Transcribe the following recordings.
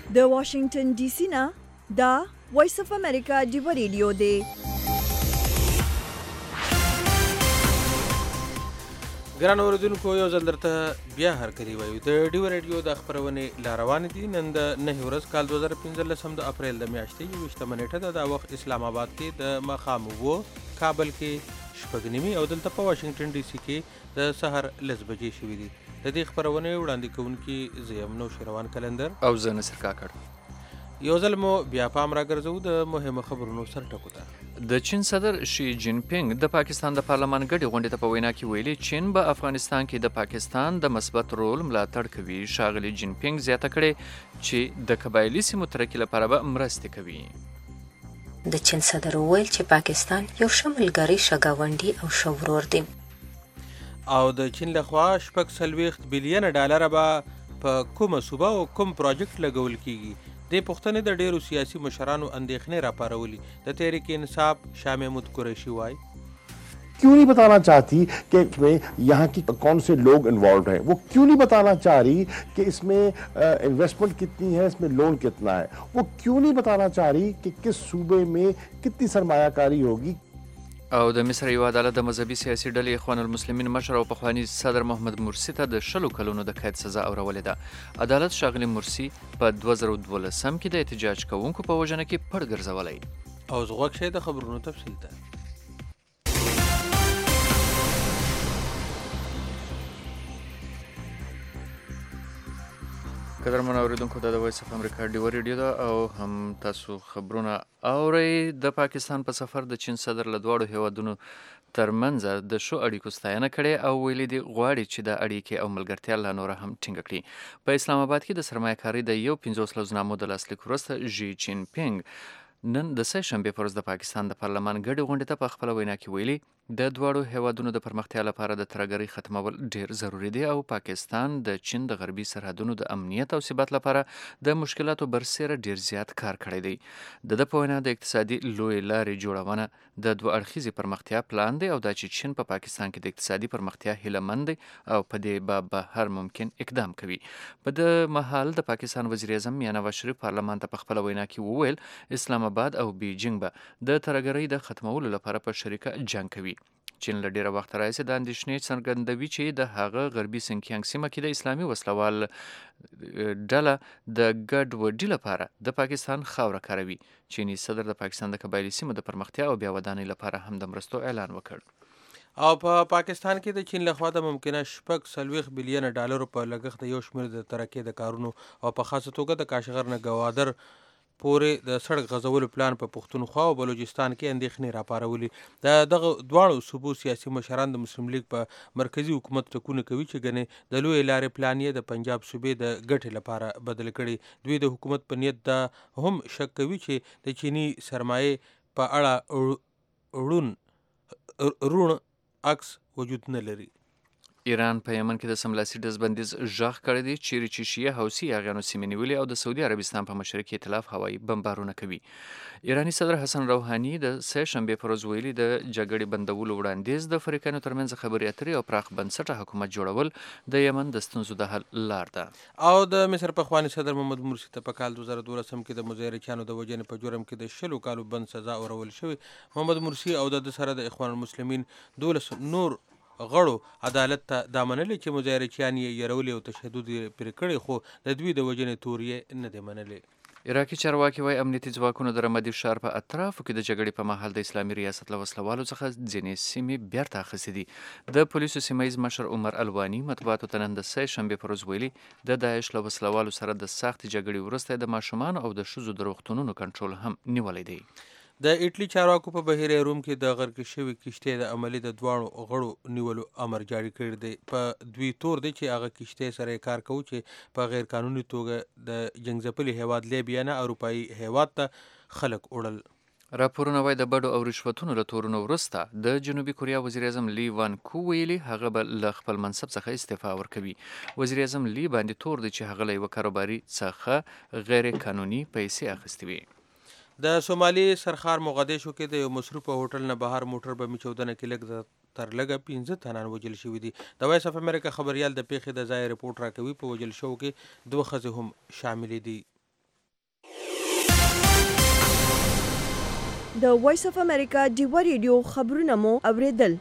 د واشنگټن ډي سي نه دا وایس اف امریکا ډیو ریډیو دی. ګران اوریدونکو یو ځل درته بیا هرکلی وایو. د ډیو ریډیو د خپرونې لا روانې دي. نن د 9 ورځ کال 2015 د اپریل د میاشتې 21 نیټه ده. دا وخت اسلام آباد کې د ماښام 9، کابل کې 9:30 او دلته په واشنگټن ډي سي کې د سحر 10 بجې شوي دي. د دې خپرونې وړاندې کوونکي زه یم نوشیروان کلندر او زه نصر کاکړ. یو ځل مو بیا پام راګرځو د مهمو خبرونو سرټکو ته. د چین صدر شي جین پینګ د پاکستان د پارلمان غړي غونډې ته په وینا کې ویلي چین به افغانستان کې د پاکستان د مثبت رول ملاتړ کوي. ښاغلي جین پینګ زیاته کړې چې د قبایلي سیمو ترقي لپاره به مرستې کوي. د چین صدر وویل چې پاکستان یو ښه ملګری، ښه ګاونډي او ښه ورور دی. او د چین لخوا 40 بلین ډالر به په کومه صوبه او کوم پروجیکټ لګول کیږي. دې پوښتنې د ډیرو سیاسي مشرانو اندېښنې راپارولي. د تحریک انصاف شاه محمود قریشي وایي क्यों नहीं बताना चाहती कि इसमें यहाँ की कौन से लोग इन्वॉल्व हैं, वो क्यों नहीं बताना चाह रही कि इसमें इन्वेस्टमेंट कितनी है, इसमें लोन कितना है, वो क्यों नहीं बताना चाह रही कि किस सूबे में कितनी सरमायाकारी होगी. او د مصر یو عدالت د مذهبي سیاسي ډلې اخوان المسلمین مشر او پخواني صدر محمد مرسي ته د 10 کلونو د قید سزا اورولې ده. عدالت ښاغلي مرسي په 2012 کې د احتجاج کوونکو په وژنه کې پړ ګرځولی. او زغوږ شي د خبرونو تفصیل ته. قدرمن اوریدونکو د وایس اف امریکا ډیو ریډیو ده او هم تاسو خبرونه اورئ. د پاکستان په سفر د چین صدر له دواړو هیوادونو ترمنځ د ښو اړیکو ستاینه کړې او ویلي دي غواړي چې د اړیکې او ملګرتیا لا نوره هم ټینګه کړي. په اسلام آباد کې د سرمایه‌کارۍ د یو 50 لوزنامو د لاسلیک وروسته ژي چین پینګ نن د سه شنبې په ورځ د پاکستان د پارلمان غړي غونډې ته په خپله وینا کې ویلي د دواړو هیوادونو د پرمختیا لپاره د ترهګرۍ ختمول ډیر ضروری دی او پاکستان د چین د غربي سرحدونو د امنیت او ثبات لپاره د مشکلاتو برسیره ډیر زیات کار کړی دی. د په وینا د اقتصادي لوی لارې جوړونه د دوه اړخیزې پرمختیا پلان دی او دا چې چین په پاکستان کې د اقتصادي پرمختیا هیله مند دی او په دې به هر ممکن اقدام کوي. په د مهال د پاکستان وزیر اعظم میاں نواز شریف پارلمان ته په خپله وینا کې وویل اسلام آباد او بیجینګ به د ترهګرۍ د ختمولو لپاره په شریکه جنګ کوي. چین له ډیره وخت راهیسې د اندېښنې څرګندوي چې د هغه غربي سنکیانګ سیمه کې د اسلامي وسلوال ډله د ګډوډۍ لپاره د پاکستان خاوره کاروي. چیني صدر د پاکستان د قبایلي سیمو د پرمختیا او بیا ودانۍ لپاره هم د مرستو اعلان وکړ. او په پاکستان کې د چین لخوا د ممکنه 40 بلین ډالرو په لګښت د یو شمېر د ترقۍ د کارونو او په خاصه توګه د کاشغر نه ګوادر پورې د سړک غځولو پلان په پښتونخوا او بلوچستان کې اندېښنې راپارولي. دغه دواړو صوبو سیاسي مشران د مسلم لیگ په مرکزي حکومت ټکونه کوي چې ګنې د لوی لارې پلان یې د پنجاب صوبې د ګټې لپاره بدل کړي. دوی د حکومت په نیت دا هم شک کوي چې د چینی سرمایې په اړه روڼ عکس وجود نه لري. ایران په یمن کې د سملاسي ډزبندیز غږ کړی دی چیرې چې شیعه حوثي یاغیانو سیمې نیولې او د سعودي عربستان په مشرق ائتلاف هوایي بمبارونه کوي. ایراني صدر حسن روحاني د سه شنبې پر ورځ ویلي د جګړې بندولو وړاندیز د فریقانو ترمنځ خبرې اترې او پراخ بنسټه حکومت جوړول د یمن د ستونزو د حل لار ده. او د مصر پخواني صدر محمد مرسي ته په کال 2012 کې د مظاهرچیانو د وژنې په جرم کې د 10 کالو بند سزا اورول شوې. محمد مرسي او د سره د اخوان المسلمین 12 نور غړو عدالت ته دا منلې چې مظاهرچیان یې یرولې او تشدد یې پرې کړی خو د دوی د وژنې تور یې نه دی منلې. عراقي چارواکي وایي امنیتي ځواکونو د رمدي ښار په اطرافو کې د جګړې په مهال د اسلامي ریاست له وسلوالو څخه ځینې سیمې بیرته اخیستې دي. د پولیسو سیمه ییز مشر عمر الواني مطبوعاتو ته نن د سه شنبې پر ورځ ویلي د داعش له وسلوالو سره د سختې جګړې وروسته د ماشومانو او د ښځو د روغتونونو کنټرول هم نیولی دی. د ایټلی چارواکو په بحیره روم کې د غرق شوي کشتۍ د عملي د دواړو غړو نیولو امر جاري کړی دی. په دوی تور دی چې هغه کشتۍ سره کار کوي چې په غیر قانوني توګه د جنګ ځپلي هیواد لیبیا نه اروپایي هیواد ته خلک وړل. راپورونه وایي د بډو او رشوتونو له تورونو وروسته د جنوبي کوریا وزیر اعظم لی وان کو ویلي هغه به له خپل منصب څخه استعفا ورکوي. وزیر اعظم لی باندې تور دی چې هغه له یوه کاروباري څخه غیر قانوني پیسې اخیستې وي. د سومالي سرخار مقدشو کې د یو مصروفه هوټل نه بهر موټر بمې چاودنه کې لږ تر لږه 15 تنان وژل شوي دي. د وایس اف امریکا خبریال د پیښې د ځای رپورټ راکوي. په وژل شوو کې 2 ښځې هم شاملې دي. د وایس اف امریکا ډیوه ریډیو خبرونه مو اوریدل.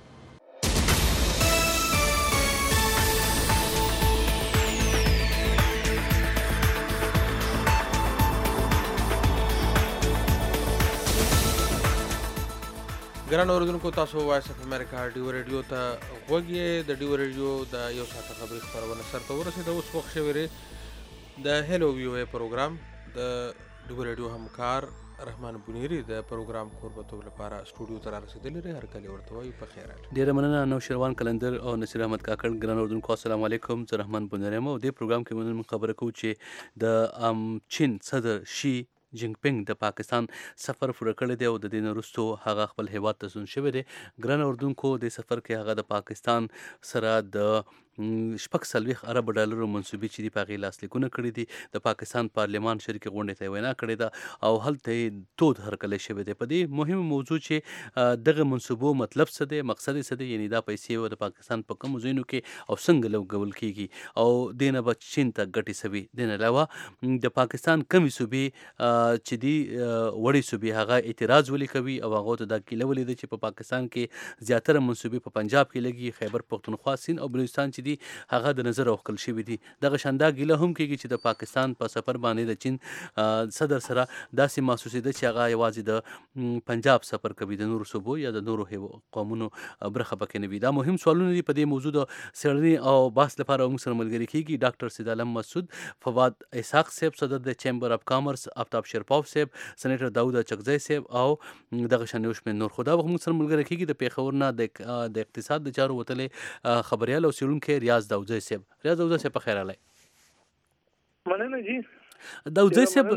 ګران اوریدونکو، تاسو وایس اف امریکا ډیو ریډیو ته غوږ یې. د ډیو ریډیو د یو ساعته خبري خپرونه سرته ورسېده. اوس وخت شوی د هلو وی او ای پروګرام د ډیو ریډیو همکار رحمان بنيري د پروګرام کوربتوب لپاره سټوډیو ته رارسېدلی دی. هر کله ورته وایو په خیر. ډیره مننه نوشروان کلندر او نصیر احمد کاکړ. ګران اوردونکو السلام علیکم. زه رحمان بنيري یم او دې پروګرام کې موږ خبره کوو چې د چین صدر شي جینګ پینګ د پاکستان سفر پوره کړی دی او د دې نه وروستو هغه خپل هیواد ته ستون شوی دی. ګران اوردونکو، د سفر کې هغه د پاکستان سره د 40 ارب ډالرو منسوبې چې دي په هغې لاسلیکونه کړي دي. د پاکستان پارلمان شریکې غونډې ته یې وینا کړې ده او هلته یې تود هرکلی شوی دی. په دې مهمه موضوع چې دغه منصوبو مطلب څه دی، مقصد یې څه دی، یعنې دا پیسې د پاکستان په کومو ځایونو کې او څنګه لګول کیږي او دې نه به چین ته ګټې څه وي. دې نه علاوه د پاکستان کمې صوبې چې دي وړې صوبې هغه اعتراض ولې کوي او هغو ته دا کیله ولې ده چې په پاکستان کې زیاتره منصوبې په پنجاب کې لګي، خیبر پختونخوا، سند او بلوچستان چې دي هغه د نظر اوښکل شوي دي. دغه شاندا ګیله هم کېږي چې د پاکستان په سفر باندې د چین صدر سره داسې محسوسېده چې هغه یوازې د پنجاب سفر کوي، د نورو صوبو یا د نورو قومونو برخه پکې نه وي. دا مهم سوالونه دي. په دې موضوع د څېړنې او بحث لپاره موږ سره ملګري کېږي ډاکټر سید عالم مسعود، فواد اسحاق صاحب صدر د چیمبر اف کامرس، آفتاب شیرپاو صاحب، سېنیټر داود چکزی صاحب او دغه شان یو شمېر نور. خو دا به موږ سره ملګري کېږي د پېښور نه د اقتصاد د چارو وتلی خبریال او څېړونکی ریاض داودزی صاحب. ریاض داودزی صاحب په خیر راغلی. مننه جی. داودزی صاحب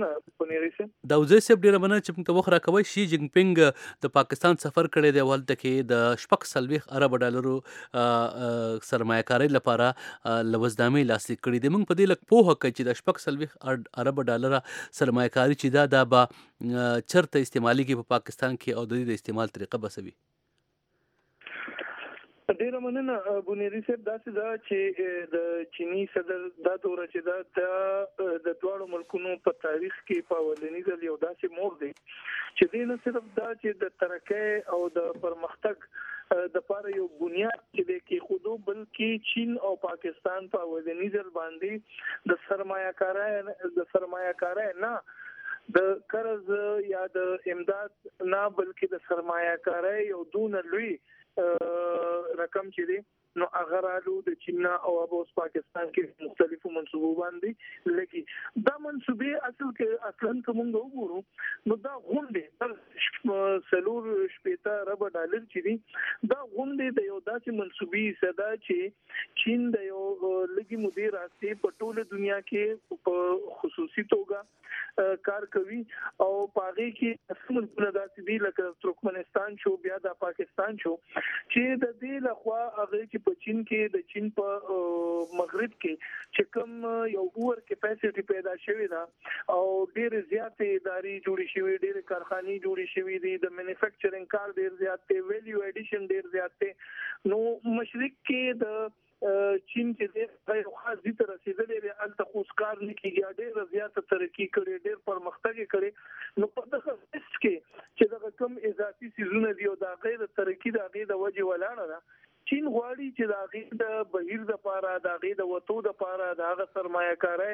ډېره مننه چې موږ ته وخت راکوئ. شي جینګ پینګ د پاکستان سفر کړی دی او هلته کې د 40 ارب ډالرو سرمایه کارۍ لپاره لوزنامې لاسلیک کړي دي. موږ په دې لږ پوهه کوي چې د 40 ارب ډالره سرمایه کاري چې دا به چېرته استعمالیږي په پاکستان کې او د دې د استعمال طریقه به څه وي؟ ډیره مننه بنيري صاحب. داسې دا چې د چینی صدر دا دوره چې دا د دواړو ملکونو په تاریخ کې په اولنی ځل یو داسې موړ دی چې دې نه صرف دا چې د ترقۍ او د پرمختګ د لپاره یو بنیاد چې د کې خودو، بلکې چین او پاکستان په اولنی ځل باندې د سرمایه کارۍ نه د قرض یا د امداد نه، بلکې د سرمایه کارۍ یو دون لوی رقم چې دی نو هغه رالو د چین او اوس پاکستان کې مختلفو منصوبو باندې لګي. دا منصوبې اصل کې اصلا کوم وګورو نو دا غونډې سلور شپېته ارب ډالر چې دي دا غونډې د یو داسې منصوبې صدا چې چین د یو لګي مدیر راستي په ټوله دنیا کې په خصوصي توګه کار کوي او پاغي کې اصل په داسې دي لکه ترکمنستان شو، بیا د پاکستان شو چې د دې لخوا هغه چې په چین کې د چین په مغرب کې چې کوم یو اور کیپاسټي پیدا شوې ده او ډېر زیات ادارې جوړې شوې، ډېر کارخانې جوړې شوې دي، د مینوفیکچرینګ کار ډېر زیات دی، ویلیو ایډیشن ډېر زیات دی. نو مشرق کې د چین چې د خاص دي تر رسیدلې د التخوس کار نه کیږي، ډېر زیات ترقی کړي، ډېر پرمختګ کړي. نو په دغه وخت کې چې دغه کم اضافي سيزونه دی او د غیر ترقی د غیر د وجه ولاړه ده، چین غواړي چې د غیر د بهیر د پاره، د غیر د وټو د پاره، د هغه سرمایه کارۍ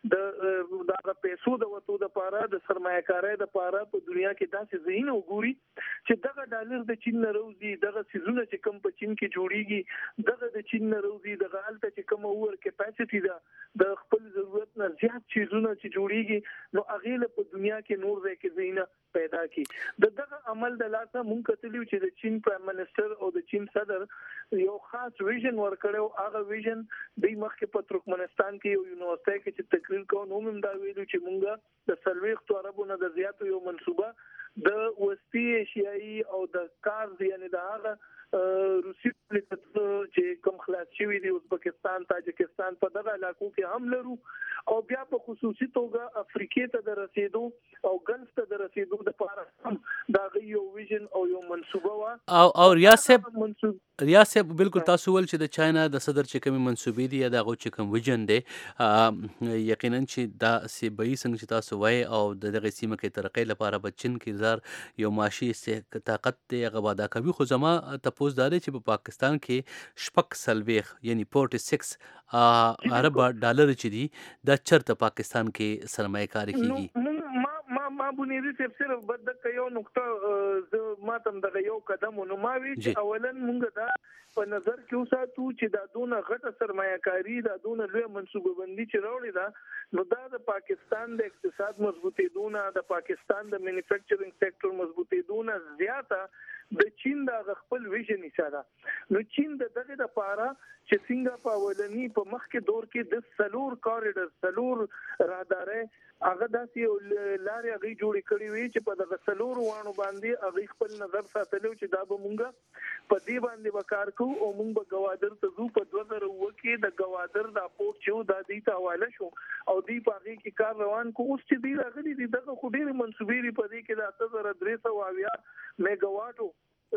د پیسو د وټو د پاره، د سرمایه کارۍ د پاره په دنیا کې داسې ځایونه وګوري چې دغه ډالر د چین نه راوځي، دغه سيزونه چې کم په چین کې جوړیږي دغه د چین نه راوځي، دغه الته چې کوم اور کیپاسټي ده د خپل ضرورت نه زیات چیزونه چې جوړیږي نو هغه له په دنیا کې نور ځای کې ځایونه پیدا کی. دغه عمل د لاسه مونږ کتلیو چې د چین پرایم منسٹر او د چین صدر یو خاص ویژن ورکړو. هغه ویژن د مخکې په ترکمنستان کې یو یونیورسيټي کې چې تقریر کوو نو موږ دا ویلو چې مونږ د 40 اربو نه د زیاتو یو منصوبه د وسطي ایشیایي او د کارز یعنی د هغه روسي چې کوم خلاص شوی دی ازبکستان، تاجکستان په دغه علاقو کې هم لرو او بیا په خصوصي توګه افریقې ته د رسیدو او ګلف ته د رسیدو لپاره هم دا یو ویژن او یو منصوبه وا او ریاض صاحب منصوب ریاض صاحب بالکل تاسو ول چې د چاینا د صدر چې کوم منسوبې دي یا د هغه چې کوم ویژن دی یقینا چې دا سیبي څنګه چې تاسو وای او دغه سیمه کې ترقۍ لپاره بچن کې زار یو معاشي طاقت دی هغه واده کوي خو زما تاسو دا چې په پاکستان کې شپږ سلويخ یعنی 46 ارب ډالر چې دي دا چرته پاکستان کې سرمایه کاری کیږي ما بنیادی صرف بد د یو نقطه ما تم د یو قدم نو ما وی چې اولا مونږ دا په نظر کې وساتو چې دا دونه غټه سرمایه کاری دا دونه لوی منصوبه بندي چې راوړي دا نو دا د پاکستان د اقتصاد مضبوطی دونه د پاکستان د مینوفیکچرینګ سېکټر مضبوطی دونه زیاته د چین د خپل ویژن اشاره نو چین د دغه د پاره چې څنګه په ولني په مخ کې دور کې د سلور کوریډور سلور راهدارې هغه داسې لارې هغه جوړې کړې وي چې په دغه سلور وانو باندې هغه خپل نظر ساتلو چې دا به مونږه په دې باندې وکړ کو او مونږ به گوادر ته ځو په 2009 کې د گوادر د پورت چې دا دی ته حواله شو او دی په هغه کې کار روان کو اوس چې دی راغلي دي دغه خو ډېر منسوبې په دې کې د 8300 میگاواټو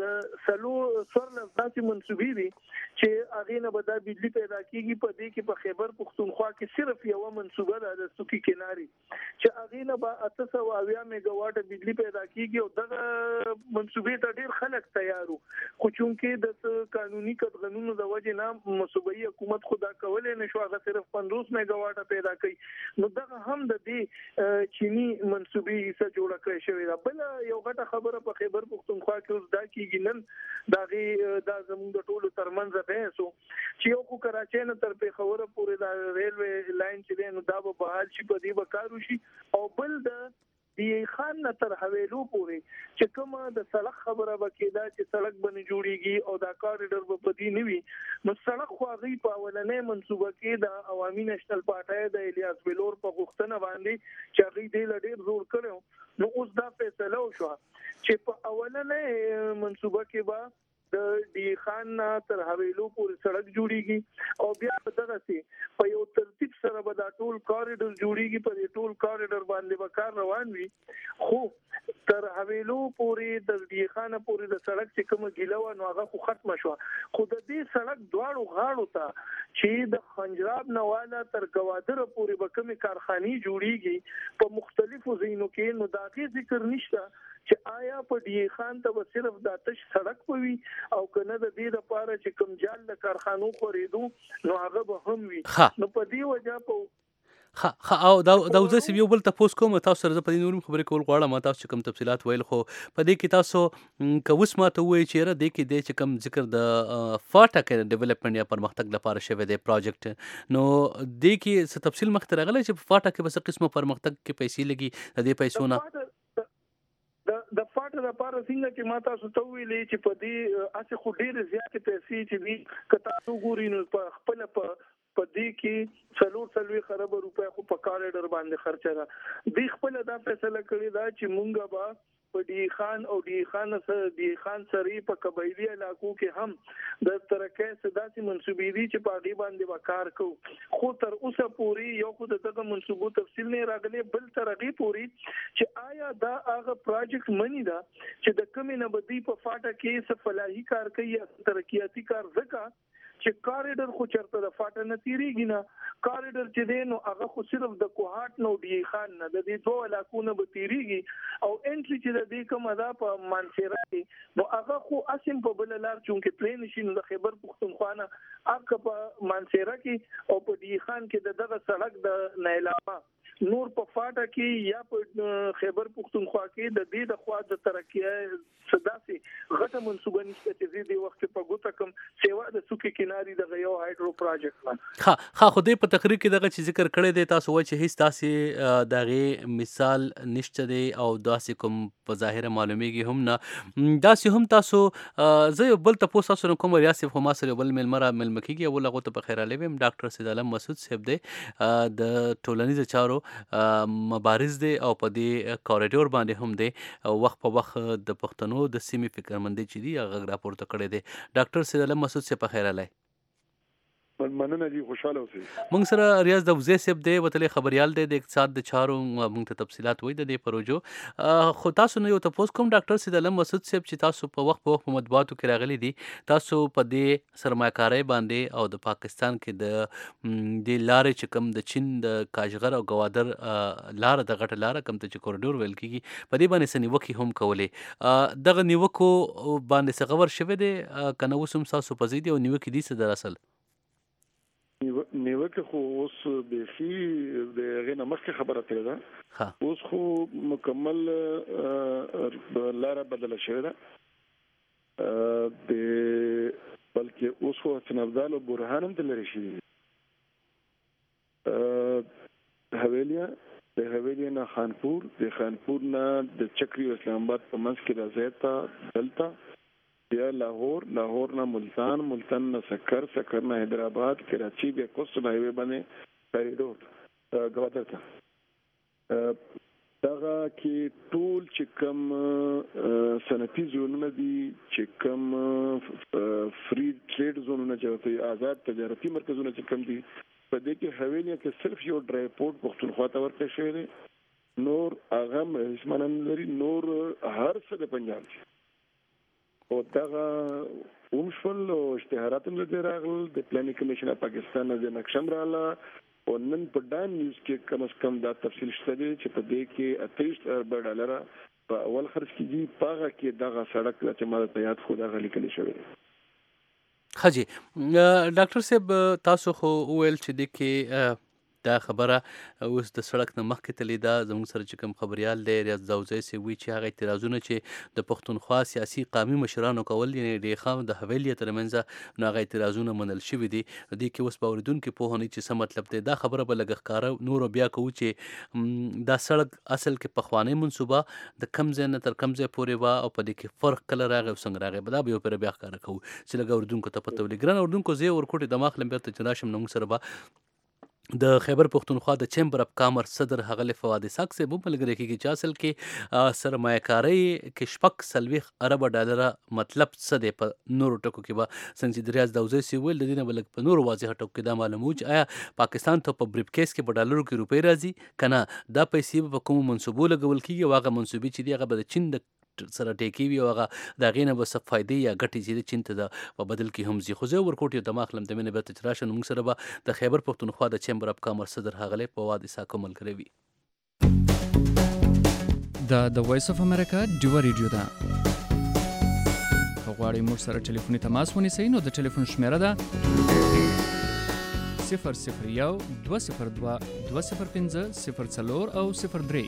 سلو سورل داسې منسوبې دي چې هغه نه به دا بجلی پیدا کیږي په دې کې په خیبر پختونخوا کې صرف یو منسوبه ده د سوکی کناري چې هغه نه به 820 میگاواټ بجلی پیدا کیږي او دغه منسوبې ته ډیر خلک تیارو خو چونکې د قانوني قانونو د وجه نه مصوبې حکومت خدا کولای نشو هغه صرف 50 میگاواټ پیدا کوي نو دغه هم د دې چینی منسوبې حصہ جوړ کړی شوی دا بل یو غټه خبره په خیبر پختونخوا کې اوس دا نن داغي دا زموږ د ټولو ترمنځ به سو چې یو کو کراچۍ نه تر پیښور پورې دا ریلوي لاین چې نو دا به بحال شي په دې وکړو شي او بل د دی خان نه تر حویلو پورې چې کومه د سړک خبره وکیدا چې سړک باندې جوړیږي او دا کوریډور په پدې نیوي نو سړک خو غي په اولنې منسوبه کې د عوامي نېشنل پارټي د الیاس بلور په غوښتنه باندې چې غي د لډیر زور کړو نو اوس دا فیصله وشو چې په اولنې منسوبه کې با د دی خان تر حویلو پورې سړک جوړیږي او بیا په دغه سي په یو ترتیب سره به دا ټول کوریډور جوړیږي په دې ټول کوریډور باندې وکړ روان وي خو تر حویلو پورې د دی خان پورې د سړک چې کوم ګیلو نو هغه خو ختم شو خو د دې سړک دواړو غاړو ته چې د خنجراب نواله تر گوادر پورې به کوم کارخاني جوړیږي په مختلفو ځینو کې نو دا کې ذکر نشته چې آیا په دی خان ته صرف د تش سړک پوي او کنه د دې لپاره چې کوم جال د کارخانو خریدو نو هغه به هم وي نو په دې وجه په او دا وځي یو بل تاسو کوم تاسو سره په دې نورم خبرې کول غواړم تاسو کوم تفصيلات ویل خو په دې کې تاسو کوس ماته وایي چې را دې کې د چې کوم ذکر د فاټا کې ډیولپمنٹ یا پرمختګ لپاره شوی دی پروجیکټ نو دې کې څه تفصیل مخ ته راغلی چې په فاټا کې بس قسمه پرمختګ کې پیسې لګي د دې پیسو نه د فاټ لپاره څنګه چې ما تاسو ته ویلې چې په دې اسه خو ډېر زیاتې پیسې چې دي کته تاسو ګورئ نو په خپل په دې کې څلور خراب روپے خو په کوریډور باندې خرچه ده د خپل دا فیصله کړی دا چې مونږه به په دی خان او دی خان سری په قبایلی علاقو کې هم د ترقه سداسي منسوبې دي چې په دې باندې وکړ کو خو تر اوسه پوری یو خو دغه منسوبو تفصیل نه راغلي بل ترغي پوری چې آیا دا هغه پروجیکټ منی دا چې د کمی نه بدی په فاټه کې څه فلاحي کار کوي یا ترقیاتی کار وکړي چې کوریډور خو چرته د فاټه نه تیریږي نه کوریډور چې دی نو هغه خو صرف د کوهات نو دی خان نه د دې دوه علاقو نه به تیریږي او انټری چې د دې کومه ده په مانسیرا کې نو هغه خو اسیم په بل لار چونکې پلین شي نو د خیبر پختونخوا نه هغه په مانسیرا کې او په دی خان کې دغه سړک د نایلاما نور په فاټه کې یا په خیبر پختونخوا کې د دې د خوا د ترقی صداسي غټه منسوبه نشته چې دې وخت په ګوته کوم سیوا د سوکي کناري د یو هایدرو پروجیکټ ها خو دې په تقریر کې دغه چې ذکر کړی دی تاسو وایي چې هیڅ تاسې دغه مثال نشته دی او داسې کوم په ظاهر معلومیږي هم نه داسې هم تاسو زه بل تاسو سره کوم ریاست خو ما سره بل ملمکیږي او لغه ته په خیر علي ویم ډاکټر سید علم مسعود صاحب دی د ټولنیز چارو مبارز دی او په دې کوریډور باندې هم دی وخت په وخت د پښتنو د سیمې فکرمندي چې دی هغه راپورته کړی دی ډاکټر سید علم مسعود صاحب په خیر علي مننه دي خوشاله اوسئ. موږ سره ریاض دوزی صاحب دی وتلی خبريال دی د اقتصاد د چارو موږ ته تفصيلات وایي د دې پروژو. خو تاسو نه یو تاسو کوم ډاکټر سید علم مسعود صاحب چې تاسو په وخت په مطبوعاتو کې راغلي دي تاسو په دې سرمایه‌کارۍ باندې او د پاکستان کې د لارې چې کوم د چین د کاشغر او گوادر لار د غټه لار کوم ته چې کوریډور ویل کیږي په دې باندې سنیوکي هم کولې دغه نیوکو باندې څه خبر شوه دی کنه وسم تاسو په زیدي او نیوکي دي څه در اصل نیوکه خو اوس بیخي د هغې نه مخکې خبره ترې ده. اوس خو مکمل لاره بدله شوې ده بلکې اوس خو حسن ابدال او برهان هم دلرې شوي دي. د حویلیا نه خانپور د خانپور نه د چکری او اسلام آباد په منځ کې راځي ته دلته بیا لاهور نه ملتان نه سکر نه حیدرآباد کراچي بیا کوسټل هایوے باندې کوریډور گوادر ته دغه کې ټول چې کوم صنعتي زونونه دي چې کوم فری ټریډ زونونه چې آزاد تجارتي مرکزونه چې کوم دي په دې کې حویلیا کې صرف یو ډرای پورټ پښتونخوا ته ورکړل شوی دی. نور هغه اسمانه لري نور هر څه د پنجاب دي او دغه ومشفل او اشتهارات هم د راغل د پلانینګ کمیشن اف پاکستان د نقشم رااله او نن په ډان نیوز کې کم از کم دا تفصیل شته چې په دې کې $28 په اول خرج کیږي پاغه کې دغه سړک چې ما ته یاد خو دغه لیکل شوی دی. خجی ډاکټر صاحب تاسو خو ویل چې د کې دا خبره اوس د سړک نه مخکې تللی دا زموږ سره چې کوم خبريال دی ریاض داوزی سی وی چې هغه اعتراضونه چې د پښتونخوا سیاسي قومي مشرانو کول یعنی د خام د حویلیا ترمنځ نو هغه اعتراضونه منل شوي دي د کې اوس باوردون کې په هونی چې څه مطلب دی دا خبره به لګښکاره نور بیا کوو چې دا سړک اصل کې پخوانی منصوبه د کم ځای نه تر کم ځای پورې وا او په دې کې فرق کله راغی او څنګه راغی دا به پر بیا ښکاره کوو چې لګ اردوونکو ته پته ولګي ګران اردوونکو زه ورکوټي دماغ لم بیرته جناشم نو سره با د خیبر پختونخوا د چیمبر اف کامرس صدر هغه فواد اسحاق سے ملګری کیږي چې اصل کې سرمایه‌کاري کې $40 مطلب څه دی په نورو ټکو کې به څنګه د ریاض داوزی سی ویل د دې نه بلک په نورو واضح ټکو کې دا معلومو چې آیا پاکستان ته په بریف کیس کې په ډالرو کې روپۍ راځي کنه دا پیسې په کوم منسوبو لګول کیږي واغه منسوبي چې دی هغه به د چین د سره ټیکی وی هغه د غینه به څه فائدې یا ګټې چې چین ته په بدل کې هم زی خو زه ورکوټي د مخلم د منه به تجربه موږ سره به د خیبر پختونخوا د چیمبر اف کامرس صدر هغه په واد اسا کومل کوي د وایس اف امریکا ډیو ریډیو دا غواړئ موږ سره ټلیفوني تماس ونیسئ نو د ټلیفون شمیره ده 001-202-205-04 او 03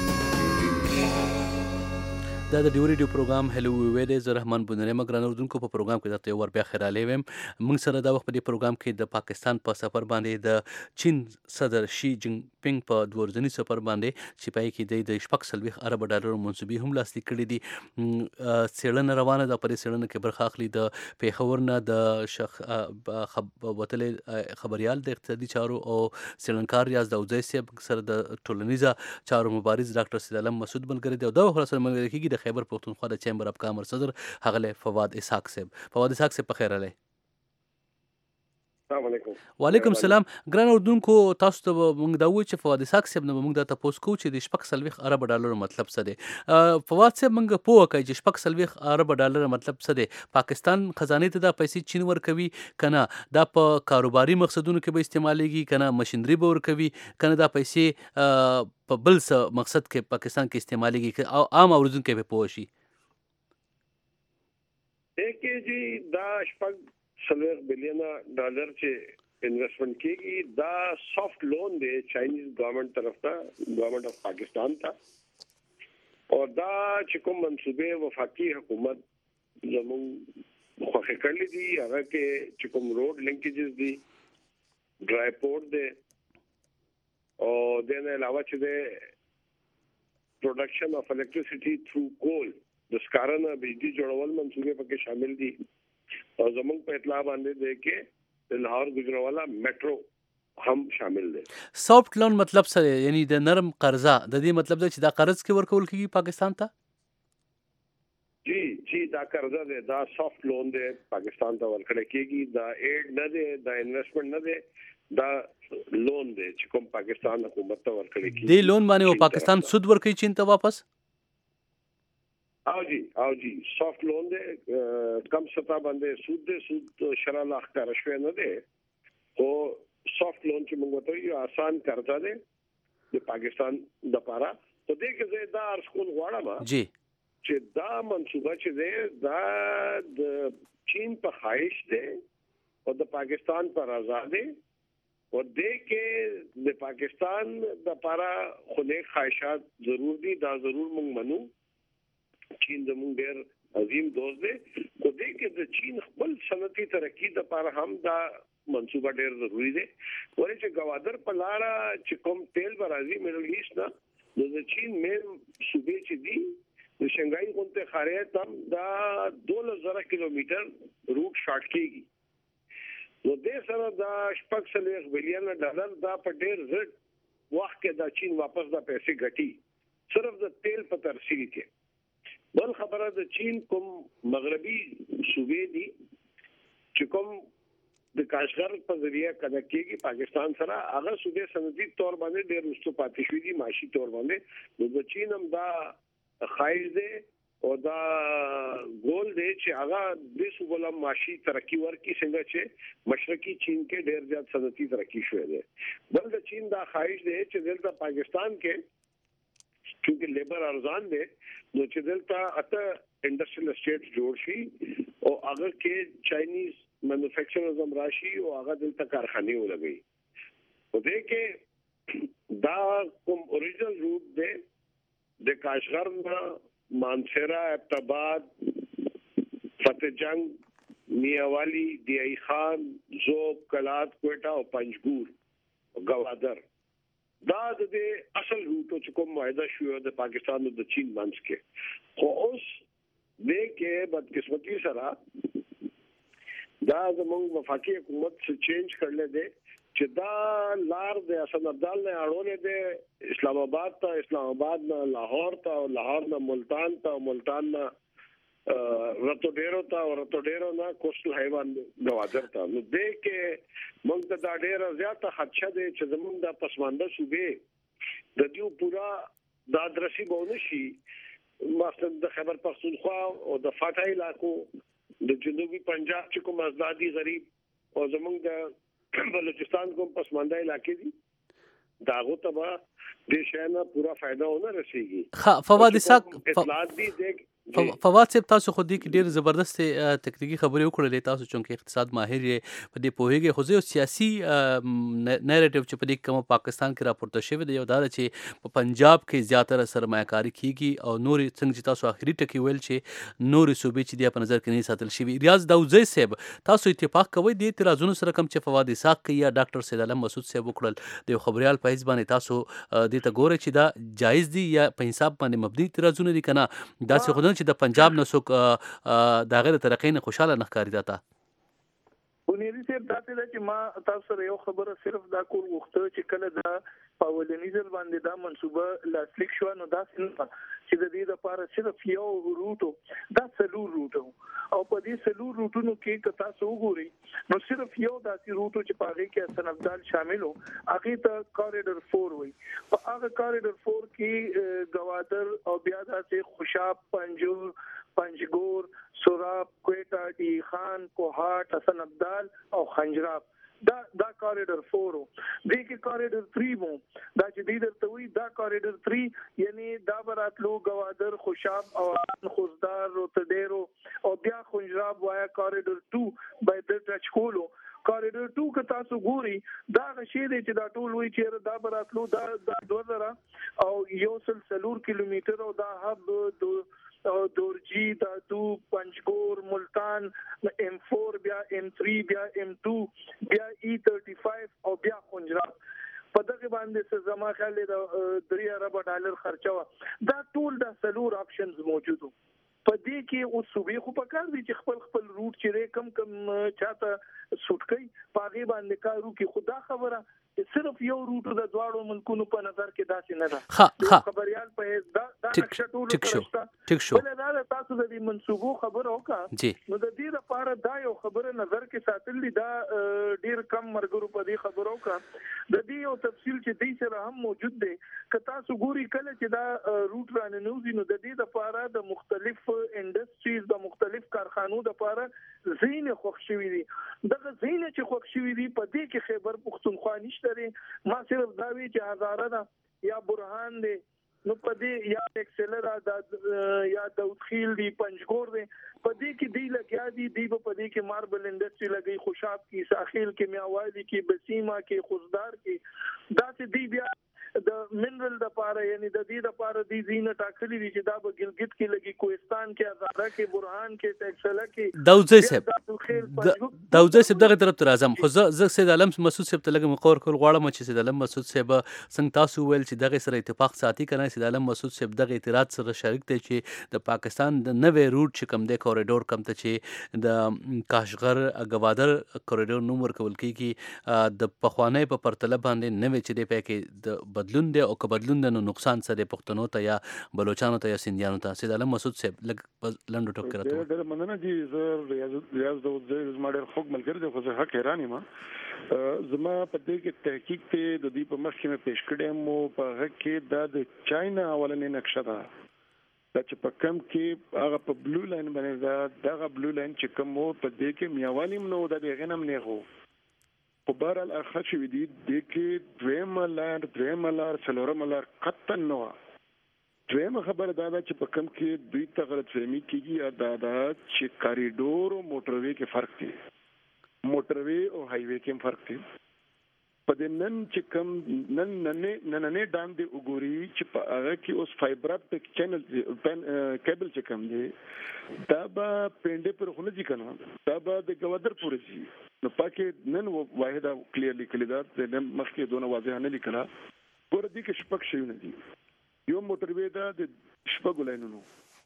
دا د ډیو ریډیو پروګرام هلو وی دی زه رحمان بونری مګران اردوونکو په پروګرام کې درته ور بیا خیراله ویم موږ سره دا وخت په دې پروګرام کې د پاکستان په سفر باندې د چین صدر شي جین پینګ په دورځنی سفر باندې چې پای کې د $40 منسوبي هم لاسلیک کړي دي څېړنه روانه ده په دې څېړنه کې برخه اخلي د پیښور نه د وتل خبريال د اقتصادي چارو او څېړنکار ریاض داوزی صاحب سره د ټولنیزه چارو مبارز ډاکټر سید علم مسعود ملګری دی او دا خلاص ملګری کیږي د خیبر پختونخوا د چیمبر اف کامرس صدر هغه فواد اسحاق صاحب په خیر علي السلام علیکم وعلیکم السلام ګران اردوونکو تاسو ته موږ دا وایو چې فواد اسحاق صاحب نه موږ دا تاسو کو چې د $40 مطلب څه دی فواد صاحب موږ پوه کوي چې $40 مطلب څه دی پاکستان خزانه ته دا پیسې چین ورکوي کنه دا په کاروباري مقصدونو کې به استعمالېږي کنه ماشينري به ورکوي کنه دا پیسې په بل څه مقصد کې پاکستان کې استعمالېږي او عام اوریدونکو به پوه شي کې جی دا $40 بلین چې انویسټمنٹ کیږي دا سافت لون دی چائنیز گورنمنٹ طرف ته گورنمنٹ اف پاکستان ته اور دا چې کوم منصوبه وفاقي حکومت زموږ خوښه کړل دي هغه کې چې کوم روډ لینکیجز دي ډرای پورټ دی او دنه علاوه چې د پروډکشن اف الکټریسيټي تھرو کول د سکارنه بجلی جوړول منصوبه پکې شامل دي او زموږ په اطلاع باندې ده کې لاهور گجرانوالا میټرو هم شامل دي سافت لون مطلب څه یعنی د نرم قرضه د دې مطلب دی چې دا قرض کې ورکول کیږي پاکستان ته جی چې دا قرضه ده دا سافت لون ده پاکستان ته ورکړل کېږي دا ایډ نه ده دا انویسټمنٹ نه ده دا لون ده چې کوم پاکستان حکومت ته ورکړل کېږي دی لون باندې او پاکستان سود ورکوي چین ته واپس او جی سافت لون ده کم سطح باندې سود شرع لاخ کا رشوه نه ده او سافت لون چې موږ ته یو آسان قرضه ده د پاکستان د لپاره په دې کې زه دا ارسکول غواړم جی چې دا منصوبه چې ده دا د چین په خواهش ده او د پاکستان پر آزاد ده او دې کې د پاکستان د لپاره خله خواهشات ضرور دي دا ضرور موږ منو چین زموږ ډېر عظیم دوست دی خو دې کې د چین خپل صنعتي ترقی د لپاره هم دا منصوبه ډېر ضروری دی ورته چې گوادر په لاره چې کوم تیل برازي میډل ایست نه د چین مین صوبې چې دي د شنګای غونډه خارې تم دا 12000 کیلومتر روټ شارټ کیږي نو دې سره دا $6 بلین ډالر دا په ډېر زړه وخت کې دا چین واپس دا پیسې ګټي صرف د تیل په ترسیل کې بل خبره د چین کوم مغربي صوبې دي چې کوم د کاشغر په ذریعہ کنه کېږي پاکستان سره هغه صوبې سنتي تور باندې ډېر رسټو پاتې شوې دي معاشي تور باندې د چین هم دا خایز دی او دا ګول دی چې هغه د صوبې معاشي ترقی ورکړي څنګه چې مشرقي چین کې ډېر زیات سنتي ترقی شوې ده بل د چین دا خواهش دی چې دلته پاکستان کې چونکه لیبر ارزان دی نو چې دلته اته انډستریل اسټیټ جوړ شي او هغه کې چاینیز مینوفیکچررز هم راشي او هغه دلته کارخانه ولګي او دې کې دا کوم اوریجنل روټ دی د کاشغر نه مانسرا ابتاباد فتح جنگ میاوالی دیای خان زوب کلات کوئٹہ او پنجگور او گوادر دا د اصل روټو چې کوم معاهده شو د پاکستان او د چین منځ کې خو اوس دې کې بدقسمتي سره دا زموږ وفاقي حکومت څخه چینج کړل دي چې دا لار د حسن عبدال نه اړولې ده اسلام آباد نه لاهور ته او لاهور نه ملتان ته او ملتان نه رتوډیرو ته او رتوډیرو نه کوسټل هایوان گوادر ته نو دې کې موږ ته دا ډېر زیاته خدشه ده چې زموږ د پسمانده صوبې د دیو پورا دا درسي بونه شي مثلا د خیبر پختونخوا او د فاټا علاقو د جنوبي پنجاب چې کوم ازادي غریب او زموږ د بلوچستان کوم پسمانده علاقې دي داغو ته د شانه پورا فائدہ ونه رسیږي فواد اسحاق اطلاعات دي د فواد صاحب تاسو خو دې کې ډېر زبردست تکنیکی خبرې وکړلې تاسو چونکه اقتصاد ماهر یې په دې پوهیږئ خو یو سیاسي نیریټیو چې په دې کوم پاکستان کې راپورته شوی دی یو دا چې په پنجاب کې زیاتره سرمایه‌کاري کیږي او نور څنګه چې تاسو اخري ټکی ویل چې نور صوبې چې دی په نظر کې نه ساتل شوی ریاض داوزی صاحب تاسو اتفاق کوئ د اعتراضونو سره کوم چې فواد اسحاق یا ډاکټر سید علم مسعود صاحب وکړل د خبريال په حساب باندې تاسو دې ته ګورئ چې دا جایز دي یا په حساب باندې مبني اعتراضونه دي کنه دا څه خدای چې د پنجاب نه څوک دا غیر ترقین خوشاله نه ښکاري دا بنيادي صاحب دا ته چې ما تاسو سره یو خبره صرف دا کول غوښته چې کله دا پاولنیزل باندې دا منصوبه لاسلیک شو نو دا څنګه چې د دې لپاره صرف یو روټو دا سلور روټو او په دې سلور روټونو کې که تاسو وګورئ نو صرف یو داسې روټو چې په هغه کې حسن عبدال شامل وو هغه ته کوریډور 4 وایي په هغه کوریډور 4 کې گوادر او بیا داسې خوشاب پنجګور سوراب کوئټه ډی خان کوهاټ حسن عبدال او خنجراب دا کوریډور 4 دی کې کوریډور 3 مو دا چې دې درته وي دا کوریډور 3 یعنی دا براتلو گوادر خوشاب او خوزدار روتډیرو او بیا خنجراب وایا کوریډور 2 بای د ټچ کولو کوریډور 2 که تاسو ګوري دا غشي دی چې دا ټول وی چې دا براتلو دا 2000 او یو سلور کیلومتر او دا هب دورجی دا دو پنجګور ملتان M4 بیا M3 بیا M2 بیا E35 او بیا خنجراب په دغه باندې څه زما خیال د $3 ارب خرچه وا دا ټول د سلور آپشنز موجودو په دې کې او صوبې خو پکار دي چې خپل روټ چې کم چاته سټکای پاغي باندې کارو کې خدا خبره صرف یو روټ د دواړو ملکونو په نظر کې داسې نه ده. خبريال په دا نقشه ټول ټیک شو بل دا تاسو د دې منسوبو خبر وکړه نو د دې لپاره دا یو خبره نظر کې ساتل دي دا ډیر کم مرګرو په دې خبرو وکړه د دې یو تفصیل چې دې سره هم موجود دی که تاسو ګوري کله چې دا روټ راننوزي نو د دې لپاره د مختلف انډستریز د مختلف کارخانو لپاره زین خوښ شوی دي دغه زین چې خوښ شوی دي په دې کې خیبر پختونخوا نشته ما صرف دا وی چې هزاره ده یا برهان دی نو په دې یا ایکسلر یا داودخیل دی پنجګور دی په دې کې دی لګیا دي په دې کې ماربل انډستری لګي خوشاب کې ساحل کې میاوالی کې بسیما کې خوزدار کې دا چې دی بیا د منرل د پاره یعنی د دې د پاره دی زینه ټاکلي دي چې دا به ګلګت کې لګي کوهستان کې هزاره کې برهان کې ټکسلا کې داوزي صاحب دغه طرف ته راځم خو زه سید عالم مسعود صاحب ته لګم مقور کول غواړم چې سید عالم مسعود صاحب څنګه تاسو ویل چې دغه سره اتفاق ساتي کنه سید عالم مسعود صاحب دغه اعتراض سره شریک دی چې د پاکستان د نوې روټ چې کوم دی کوریډور کوم ته چې د کاشغر اګوادر کوریډور نوم ورکول کیږي د پخوانی په پرتله باندې نوې چې دی پکې د بدلون دی او که بدلون دی نو نقصان څه دی پښتنو ته یا بلوچستان ته یا سندیانو ته سید عالم مسعود صاحب لږ لنډو ټوک کړه ډېر مننه جی زه ریاض داود زما ډېر خوږ ملګری دی خو زه حق حیران یم زما په دې کې تحقیق ته د دې په مخ کې مې پیش کړی مو په هغه کې دا د چاینا اولنې نقشه ده دا چې په کم کې هغه په بلو لاین باندې دغه بلو لاین چې کوم په دې کې میاوالی نو د غنم نه غو په بهرحال اخر شوی دی د کې دریم لار څلورم لار قطن نو دریم خبره دا چې په کم کې دوی ته غلط فهمي کیږي دا چې کاریډور او موټروي کې فرق دی موټروي او هایوي کې فرق دی په دې نن چې کم نن باندې وګوري چې په هغه کې اوس فایبر اپټیک چینل کیبل چې کم دی دا به پنده پر خونه ځي کنه دا به د گوادر پورې ځي نو پکې نن واحده کلیرلی کلیدا د مخکې دونه واضح نه لیکلا ور دي کې شپږ شي نه دي یو موټروي دا د شپږ لاینونو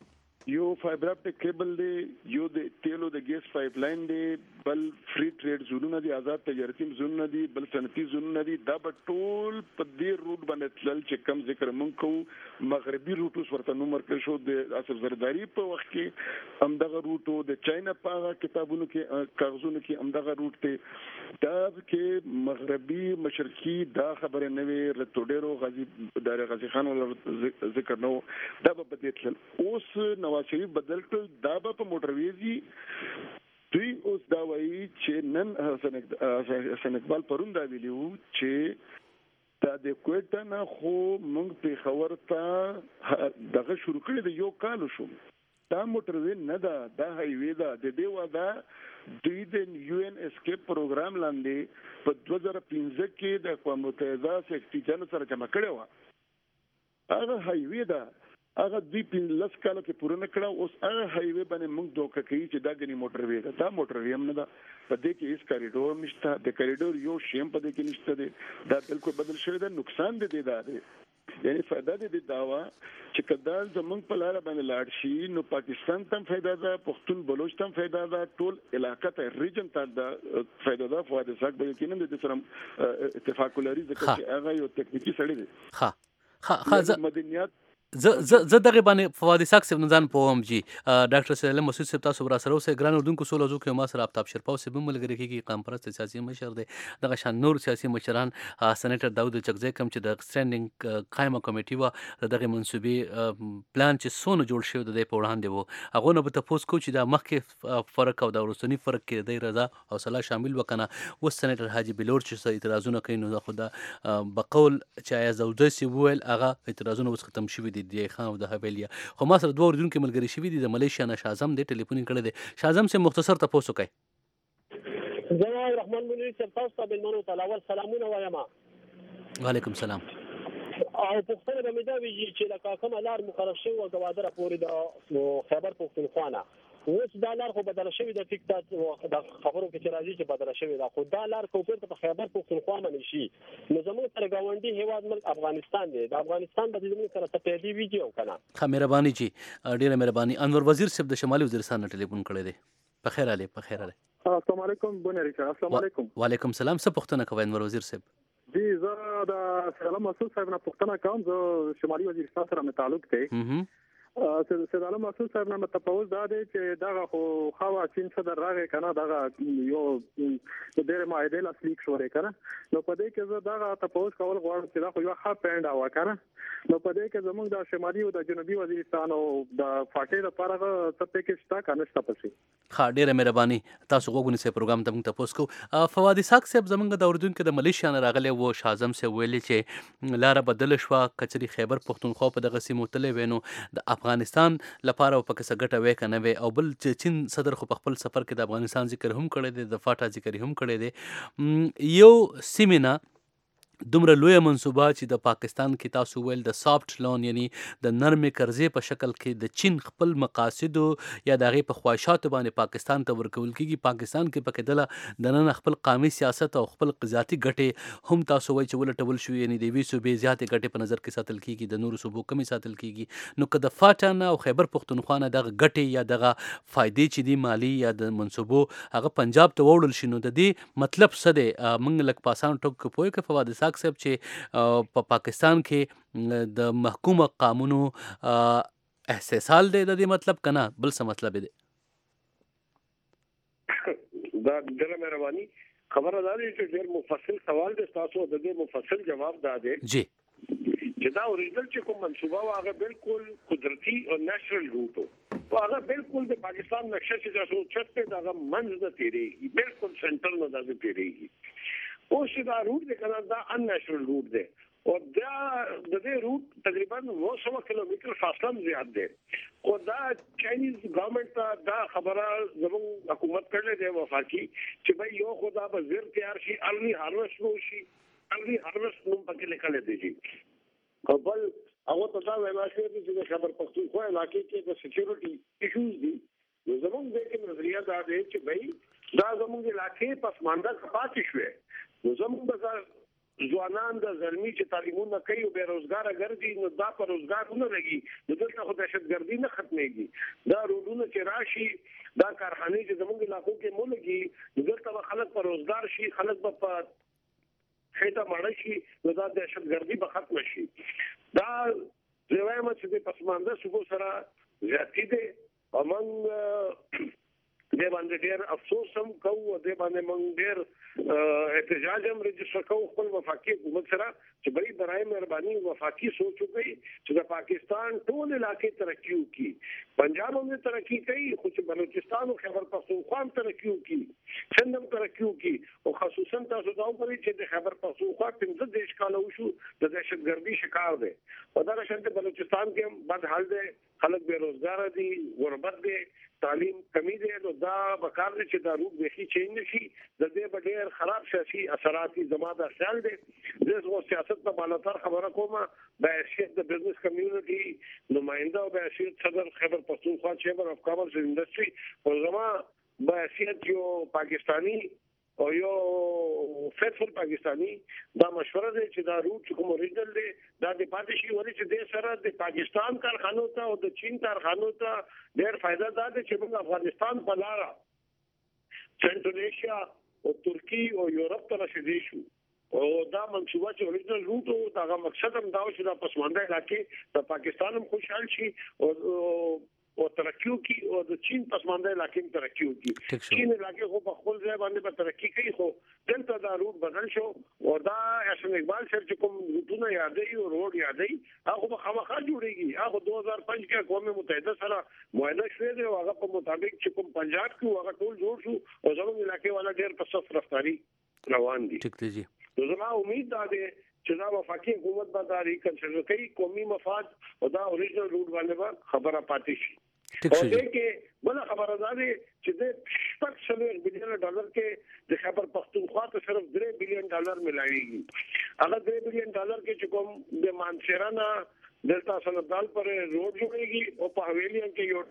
یو فایبر اپټیک کیبل دی یو د تیلو د ګیس پایپ لاین دی بل فری ټریډ زونونه دي آزاد تجارتي زونونه دي بل صنعتي زونونه دي دا به ټول په دې روټ باندې تلل چې کم ذکر مونږ کوو مغربي روټ ورته نو مرکز شو د اصل زرداری په وخت کې همدغه روټ د چاینا په کتابونو کې کاغذونو کې همدغه روټ ته دا کې مغربي مشرقي دا خبره نه وي رتوډيرو غازي خان ذکر نو دا به بدل اوس نواز شریف بدل کړ دا په موټرویزي دوی اوس دا وایي چې نن حسن اقبال پرون دا ویلو چې دا د کوټه نه خو موږ په خبر ته دغه شروع کړی د یو کال شو دا موټروي نه دا هایوي دا د دې واده دوی د یو ان اس کې پروګرام لاندې په 2015 کې د اقوام متحده سکرټری سره جمع کړی و هغه هایوي دا هغه دوی په لس کالو کې پوره نکړه اوس هغه هایوي باندې موږ دوکه کوي چې دا غني موټروي دا موټروي هم نه ده په دې کې هیڅ کاریډور نشته د کاریډور یو شیم په دې کې نشته دا بالکل بدل شوی دا نقصان دی دا یعنی فائدہ دې داوا چې کدال زمونږ په لار باندې لاړ شي نو پاکستان تم فائدہ ده پښتون بلوچستان فائدہ ده ټول علاقې ته ریجن ته دا فائدہ ده فائدہ سره به کې نه د سره اتفاق لري ځکه چې هغه یو تکنیکی سړی دی مدنیات زه دغه باندې فواد اسحاق صاحب نظام پوم جی ډاکټر سید مسعود صاحب تاسو برا سره اوسه ګران اردوونکو سولو کې ما سره آفتاب شرپاو صاحب ملګری کیږي قام پرست سیاسي مشر دی دغه شان نور سیاسي مشران سېنیټر داود چکزی کوم چې د سټینډینګ قائمه کمیټي و دغه منسوبي پلان چې سونه جوړ شو د په وړاندې وو هغه نو په تاسو کو چې د مخکې فرق او د ورستنی فرق کې د رضا او صلاح شامل وکنه و سېنیټر حاجی بلور چې اعتراضونه کوي نو خدا بقول چې یا زوجي ویل هغه اعتراضونه وس ختم شوی دی خان او د حویلیا خو ما سره دوه ورونکو ملګری شوی دي د ملیشیا نه شازم دی ټلیفون کړی دی شازم سے مختصر تاسو کوي جناب رحمان منیر صاحب تاسو ته بلمنو تعالی سلامونه وایم وعلیکم السلام او پښتنه د مداوی چې د کومه لار مقرر شوی او غوادره پورې د خیبر پښتونخوا نه اوس دا لار خو بدل شوی د ټیک د خبرو کې چې راځي چې بدل شوی دا خو دا لار کوپر په خیبر پښتونخوا باندې شي نو زموږ سره گاونډي هیواد ملک افغانستان دی د افغانستان په دې سره ته پیډي ویډیو کنه ښه مهرباني جی ډیره مهرباني انور وزیر صاحب د شمالي وزیرستان نه ټلیفون کړی دی په خیر علي السلام علیکم بونریکا السلام علیکم وعلیکم السلام څه پوښتنه کوي انور وزیر صاحب جی زه د سلام مسعود صاحب نه پوښتنه کوم. زه شمالي وزیرستان سره مې تعلق دی. سید عالم مسعود صاحب نه تپوس دا دی چې دغه خو خوا چین صدر راغی کنه دغه یو د ډېر معاهده لاسلیک شوې کنه نو په دې کې زه دغه تپوس کول غواړم چې دا خو یو ښه پاینټ او کنه نو په دې کې زموږ د شمالي او د جنوبي وزیرستان او د فاټې لپاره څه پکې شته کنه شته پسې. ښه ډیره مهرباني تاسو وګورئ چې پروګرام ته موږ تاسو کو فواد اسحاق صاحب زمونږ د اردن کې د ملیشیا نه راغلی وو شازم صاحب ویلي چې لاره بدل شو کچري خیبر پښتونخوا په دغه سیمو تللی وینو د افغانستان لپاره په کسه ګټه وې کنه وې او بل چې چین صدر خو په خپل سفر کې د افغانستان ذکر هم کړی دی د فاټا ذکر هم کړی دی یو سیمینا دومره لویه منصوبه چې د پاکستان کې تاسو ویل د سافت لون یعنی د نرمې قرضې په شکل کې د چین خپل مقاصد یا د هغې په خواهشاتو باندې پاکستان ته ورکول کېږي. پاکستان کې پکې دله دننه خپل قومي سیاست او خپل ذاتي ګټې هم تاسو وایي چې ولټول شوي یعنی د یوې صوبې زیاتې ګټې په نظر کې ساتل کېږي د نورو صوبو کمې ساتل کېږي. نو که د فاټا نه او خیبر پښتونخوا نه دغه ګټې یا دغه فایدې چې دي مالي یا د منصوبو هغه پنجاب ته ووړل شي نو د دې مطلب څه دی؟ موږ لږ په اسانه ټکو کې پوهېږو فواد اسحاق صاحب چې په پاکستان کې د محکومه قانونو احساسال دی د دې مطلب کنه بل څه مطلب دی؟ دا ډېره مهرباني خبره ده چې ډېر مفصل سوال دی تاسو د دې مفصل جواب دا دی جی چې دا اوریجنل چې کوم منصوبه و هغه بالکل قدرتي او نېچرل روټ و هغه بالکل د پاکستان نقشه چې تاسو چته دا منځ د تیریږي بالکل سنټرل نه د تیریږي اوس دا روټ د کنه دا ان نېچرل روټ دی او دا د دې روټ تقریبا 900 کیلومتر فاصله زیات دی او دا چاینیز ګورنمنت دا خبره زموږ حکومت کړل دی وفاقي چې بھائی یو خدا به زیر تیار شي ارلی هارویسټ وشي ارلی هارویسټ نوم پکې لیکل دی او بل هغه ته دا ویل شوی چې د خبر پښتونخوا علاقې کې د سکیورټي ایشوز دي نو زموږ د کې نظریه دا دی چې بھائی دا زموږ علاقې پسمانده پاتې شوی نو زموږ بازار ځوانان د زلمی چې تعلیمونه کوي او بیروزګار ګرځي نو دا پر روزګارونه لګي نو دلته خو دهشتګردي نه ختميږي دا روډونه چې راشي دا کارخانه چې زموږ علاقو کې مولږي نو دلته خلک پر روزګار شي خلک په خېټه مړ شي نو دا دهشتګردي به ختم شي دا زوایم چې د پسمانده صوبو سره زیاتی دي او موږ دې باندې ډېر افسوس هم کوو دې باندې موږ ډېر احتجاج هم رجسټر کوو خپل وفاقي حکومت سره چې برای برای مهرباني وفاقي سوچ وکړي چې د پاکستان ټول علاقې ترقی وکړي پنجاب هم ترقی کوي خو چې بلوچستان او خیبر پختونخوا هم ترقی وکړي سند هم ترقی وکړي او خصوصا تاسو دا وګورئ چې د خیبر پختونخوا 15 کال وشو د دهشتګردي شکار دی او دا شانته بلوچستان کې هم بد حال دی خلک بیروزګار دي غربت دی تعلیم کمی دی نو دا بکار دي چې دا روټ بهي چینج شي د دې په ډېر خراب سیاسي اثرات زما د خیال دي د سیاست په بالاتر خبره کومه د حیثیت د بزنس کمیونټي نماینده او د حیثیت صدر خیبر پختونخوا چیمبر اف کامرس انډستری او زما د حیثیت یو پاکستانی او یو فیټفل پاکستانی دا مشوره دی چې دا روټ کوم اوریجنل دی دا د پاتې شي ولې چې د سره د پاکستان کارخانو ته او د چین کارخانو ته ډېر فائدہ ده چې موږ افغانستان په لاره سنټرل ایشیا او ترکی او یورپ ته رسیدي شو او دا منصوبه چې اوریجنل روټ او دا مقصد هم دا چې د پسمانده علاقې د پاکستان هم خوشحال شي او ترقی کی او د چین پسمانده علاقې ترقی کی چین علاقې خو په خپل ځای باندې په ترقی کوي خو دلته دا روټ بدل شو او دا احسن اقبال سره چې کوم روټونه یادې او روډ یادې هغه په خامخا جوړیږي هغه 2005 کې اقوام متحده سره معاهده شوه دی او هغه په مطابق چې کوم پنجاب کې هغه ټول جوړ شو او زموږ علاقې والا ډېر په صف رفتاری روان دي ټیک دی جی نو زما امید ده چې دا وفاقي حکومت به دا ریکنسیډر کوي قومي مفاد او دا اوریجنل روټ باندې خبره پاتې شي او دې کې بل خبره ده چې د $6 بلین کې د خیبر پختونخوا ته صرف $3 بلین ملایوي هغه $3 بلین کې چې کوم د مانسیرانا دلته سنبدال پر روډ جوړیږي او په حویلیان کې یو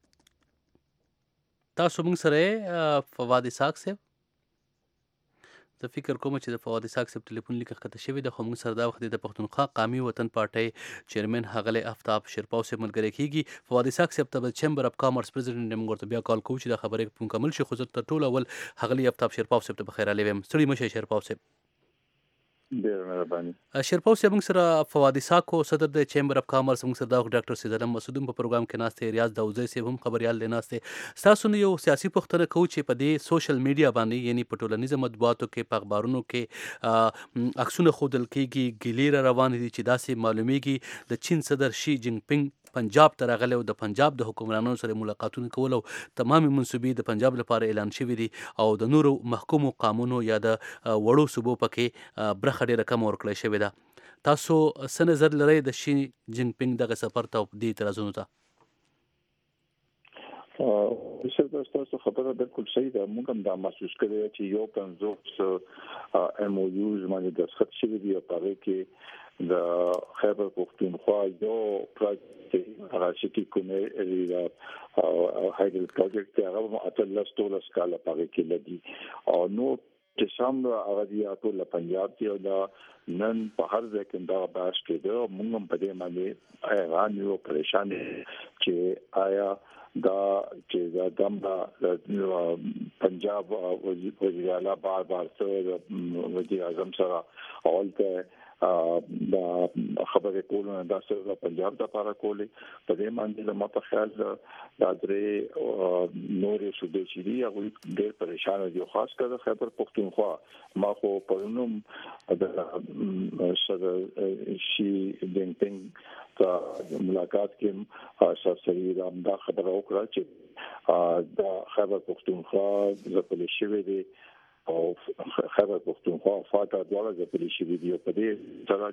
تاسو موږ سره فواد اسحاق صاحب زه فکر کوم چې د فواد اسحاق صاحب ټلیفون لیک ښکته شوی د خو موږ سره دا وخت د پښتونخوا قومي وطن پارټۍ چیرمن ښاغلی آفتاب شیرپاو صاحب ملګری کیږي. فواد اسحاق صاحب ته د چیمبر اف کامرس پریزیډنټ موږ ورته بیا کال کوو چې دا خبرې مکمل شي. خو زه تر ټولو اول ښاغلی آفتاب شیرپاو صاحب ته بخیر راغلی وایم. ستړي مه شئ شیرپاو صاحب. ډېر مهرباني. شیرپاو صاحب موږ سره فواد اسحاق صدر د چیمبر اف کامرس، موږ سره دا ډاکټر سید علم مسعود په پروګرام کې ناست دی، ریاض داوزی صاحب هم خبريال دی ناست دی. تاسو نو یو سیاسي پوښتنه کوو چې په دې سوشل میډیا باندې یعنی په ټولنیزو مطبوعاتو کې په اخبارونو کې عکسونه ښودل کېږي، ګیلې را روانې دي چې داسې معلومیږي د چین صدر شي جین پینګ پنجاب ته راغلی او د پنجاب د حکمرانانو سره ملاقاتونه کول او تمامي منصوبې د پنجاب لپاره اعلان شوي دي او د نورو محکومو قانونو یا د وړو صوبو پکې برخه ډېره کم ورکړی شوې ده. تاسو څه نظر لرئ د شي جین پینګ دغه سفر ته او دې اعتراضونو ته؟ تاسو خبره بالکل صحیح ده. موږ هم دا محسوس کړی چې یو 50 MOUs باندې دستخط شوي دي او هغه کې د خیبر پختونخوا یو پروجیکټ هغه چې کومه لري او هایدل پروجیکټ هغه اتلس کاله پاره کې لګي او نو چې سم هغه دی ټول پنجاب دی او دا نن په هر ځای کې دا باس کېده. موږ هم په دې باندې ایران یو پریشان چې آیا دا چې دا دمه پنجاب وزیر اعلی بار څه وزیر اعظم سره اولته دا خبره کولونه دا سره پنجاب د لپاره کولې په دې باندې د ماته خیال دا درې نورې صوبې چې دي هغه ډېر پریشان دي خاص کر خیبر پختونخوا. ما خو پرونم د صدر شي جین پینګ ته ملاقات کې سرسری دا خبره وکړه چې دا خیبر پختونخوا ځپل شوی دی او خیبر پختونخوا فاته دواړه ځپل شوي دي په دې سره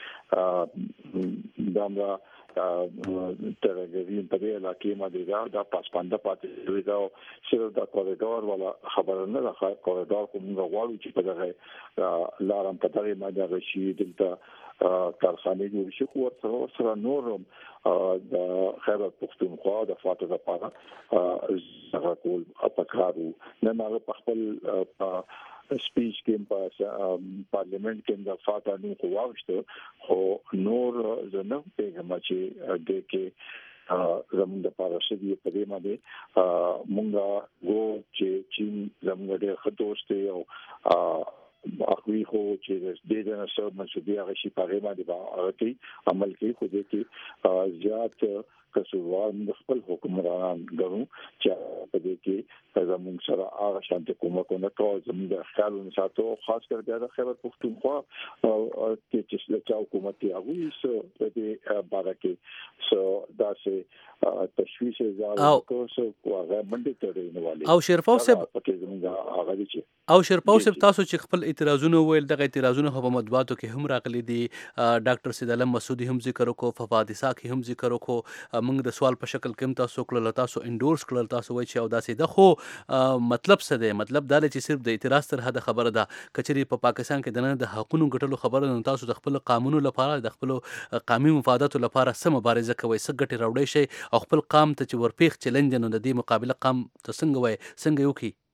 چې دامرا ترګوین په دې علاقې باندې دا پاسپانده پاتې شوی دا صرف دا کوریډور ولا خبره نه ده. کوریډور کوم غواړي چې په دغه لارم په دغه باندې راشي دلته کارخانه جوړ شي خو سره نورم د خیبر پختونخوا د فاته لپاره زغ کول اپکارو نه ما په خپل سپیچ کې په پارلیمنت کې د فاته نو خواوشته خو نور زنه پیغام چې د کې زموږ د پاراشدي په دې باندې مونږه وو چې چین زموږ ډېر خدوست او اخوی خو چې د دې نه سره منسوبي هغه شي په غیبه دی باندې عمل کوي خو دې کې زیات کسوار د خپل حکمران غوښتو چې په دې کې زموږ سره هغه شانت کومه کوي زموږ د خیالونو ساتو خاص کر د خیبر پختونخوا چې چې حکومت هغه په دې باره کې سو داسې تشویش زیاده کوسو هغه باندې ترې نواله او شیرپاو صاحب پکې زموږ هغه دي او شیرپاو صاحب تاسو چې خپل اعتراضونه ویل دغه اعتراضونه په مطبوعاتو کې هم راغلي دي. ډاکټر سید علم مسعودي هم ذکر وکړو، فواد اسحاق هم ذکر وکړو، موږ د سوال په شکل کې تاسو کړل، تاسو انډورس کړل، تاسو وایي چې او داسې ده خو مطلب څه دی؟ مطلب دا چې صرف د اعتراض تر حد خبره ده. کچري په پاکستان کې د حقونو ګټلو خبره نه، تاسو د خپل قانونو لپاره د خپل قومي مفاداتو لپاره سم مبارزه کوي، څه ګټي راوړی شي او خپل قام ته چې ورپیخ چیلنج نه د دې مقابله قام ته څنګه وای څنګه یو کی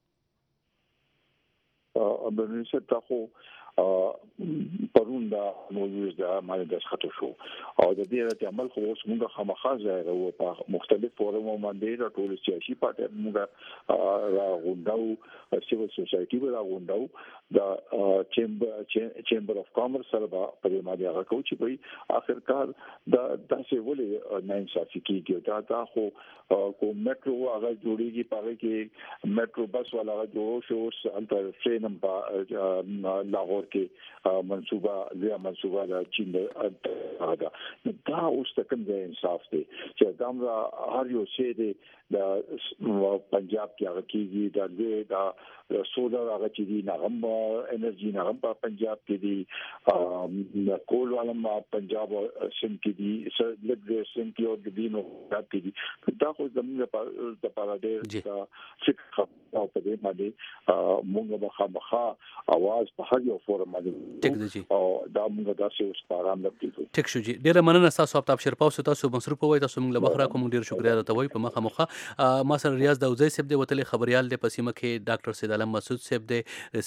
ابرنیسه تاسو پرون دا موضوع دا مال د خطو شو او د دې رات عمل خو اوس موږ خامخا ځای او په مختلف فورمو باندې د ټول سیاسي پارټي موږ راغونډاو سیول سوسایټي ولا غونډاو د چیمبر اف کامرس سره په دې باندې هغه کوي چې په اخر کار دا داسې ولې نه انصافي کیږي دا خو کو میټرو هغه جوړیږي پاره کې میټرو بس ولا جوړ شو انتر ټرین په لاهور کې منصوبه د چین دا اوس تکم د انصاف دی چې دامرا هر یو شی دی د پنجاب کې هغه کېږي د سولر هغه چې دی نغم انرژي نغم په پنجاب کې دی کول ولم پنجاب سم کې دی لږ سم کې او د دینو کې دی دا خو زموږ د پارادې دا فکر او په دې باندې موږ به خامخا आवाज په هر یو فورم باندې او دا موږ داسې اوس پارام لګیږو. ټیک شو جی، ډیره مننه تاسو آفتاب شیرپاو تاسو مصروف وای، تاسو موږ له بخره کوم ډیر شکریا درته وای په مخه مخه. ما سره ریاض داوزی صاحب دی وتلې خبريال دی په سیمه کې، ډاکټر سید علم مسعود صاحب دی سیمه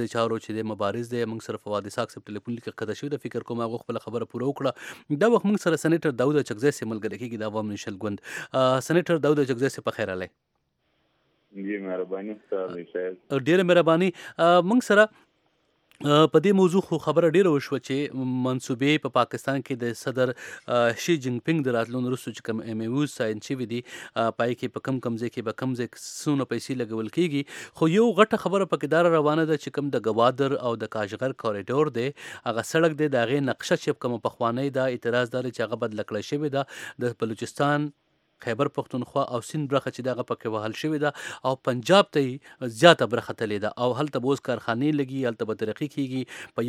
دې چارو چې د مبارز دی موږ سره فواد اسحاق صاحب ټلیفون لیکه کده شوی د فکر کوم هغه خپل خبره پوره وکړه. دا وخت موږ سره سېنیټر داود چکزی سره ملګری کیږي د عوام نشل ګوند. سېنیټر داود چکزی سره په خیر علي. جی مهرباني ستاسو صاحب. ډیره مهرباني. موږ سره په دې موضوع خو خبره ډیره وشوه چې منصوبې په پاکستان کې د صدر شي جینګ پینګ د راتلو وروسته چې کوم ایم ایو ساين شوي دي پای کې په کم ځای کې به کم ځای څونه پیسې لګول کیږي. خو یو غټه خبره پکې دار روانه ده چې کوم د گوادر او د کاشغر کوریډور دی هغه سړک دی د هغې نقشه چې کوم پخوانی دا اعتراض دار چې هغه بدل کړی شوی ده د بلوچستان خیبر پختونخوا او سیند برخه چې دغه پکې وهل شوې ده او پنجاب ته زیاته برخه تللی ده او هلته به اوس کارخانې لګي هلته به ترقي کیږي. په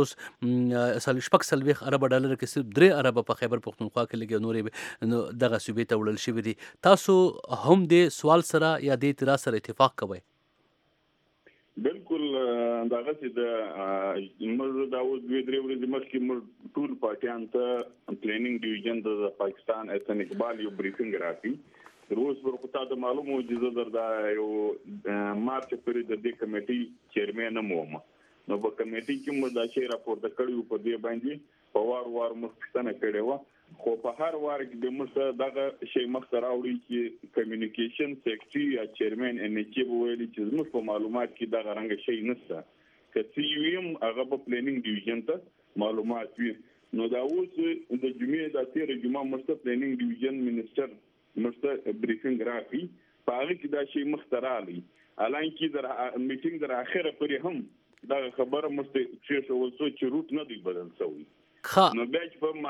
150 ارب ډالر کې صرف 3 ارب په خیبر پختونخوا کې لګي او نورې دغه صوبې ته وړل شوي دي. تاسو هم دې سوال سره یا دې اعتراض سره اتفاق کوئ؟ بالکل داغه چې د موږ دا اوس 2-3 ورځې مخکې موږ ټول پارټیان ته پلانینګ ډیویژن د پاکستان احسان اقبال یو بریفینګ راکړي. روز ورکوتا د معلومو چې زه دا یو مارچ پورې د دې کمیټې چیرمن وم نو په کمیټې کې موږ دا شی راپورته کړیو په دې باندې په وار مخکښتنه کړې و. خو په هر وار کې د موږ دغه شی مخته راوړي چې کمیونیکیشن سیکرټري یا چیرمن ان ایچ ویلي چې موږ په معلومات کې دغه رنګ شی نشته که ویم هغه په پلانینګ ډیویژن ته معلومات وي. نو دا اوس د جمعې د 13 جمعه مست پلانینګ ډیویژن منیسټر مست بریفینګ راکړي په هغه کې دا شی مخته راغلی. الان کې د میټینګ در اخره پورې هم دا خبره مست چې شو چې روټ نه دی بدل شوی. نو بیا چې په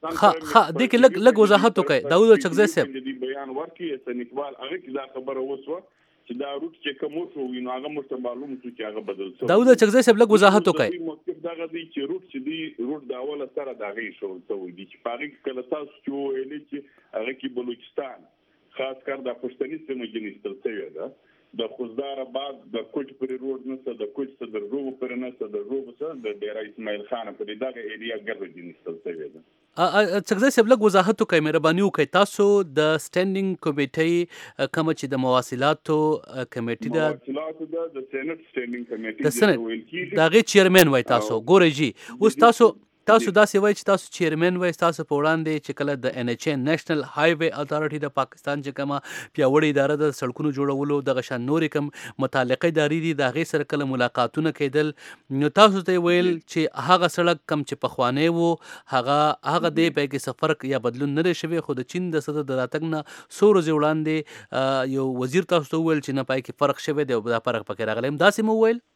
دې کې لږ وضاحت وکړئ داود چکزی صاحب. د بیان ورکړي احسان اقبال هغه کې دا خبره وسوه چې دا روټ چې کوم شو نو هغه مست معلوم شو چې هغه بدل شو. داود چکزی صاحب لږ وضاحت وکړئ. مطلب دا غوډي چې روټ دا اوله سره دا غي شو دي چې پاره کې کله تاسو چې ویلي چې هغه کې بلوچستان خاص کر د پښتني سیمه کې نشته څه ده د خوزدار آباد د کوټ پر روډ نشته د کوټ صدر روغ پر نشته د روغ سره د ډیر اسماعیل خان پر دغه ایریا ګرځي نشته څه ده. چکزی صاحب لږ وضاحت وکړئ مهرباني وکړئ. تاسو د سټینډینګ کمیټې کوم چې د مواصلاتو کمیټې د سېنات سټینډینګ کمیټې د هغې چیرمن وای تاسو ګورئ جی اوس تاسو داسې وایي چې تاسو چیرمن وایي تاسو په وړاندې چې کله د ان ایچ نیشنل های وی اتھارټي د پاکستان چې کومه پیاوړې اداره د سړکونو جوړولو دغه شان نورې کوم متعلقه ادارې دي د هغې سره کله ملاقاتونه کېدل نو تاسو ته ویل چې هغه سړک کم چې پخوانی و هغه دی په کې څه فرق یا بدلون نه دی شوی خو د چین د صدر د راتګ نه څو ورځې وړاندې یو وزیر تاسو ته وویل چې نه پای کې فرق شوی دی او دا فرق پکې راغلی داسې مو وویل؟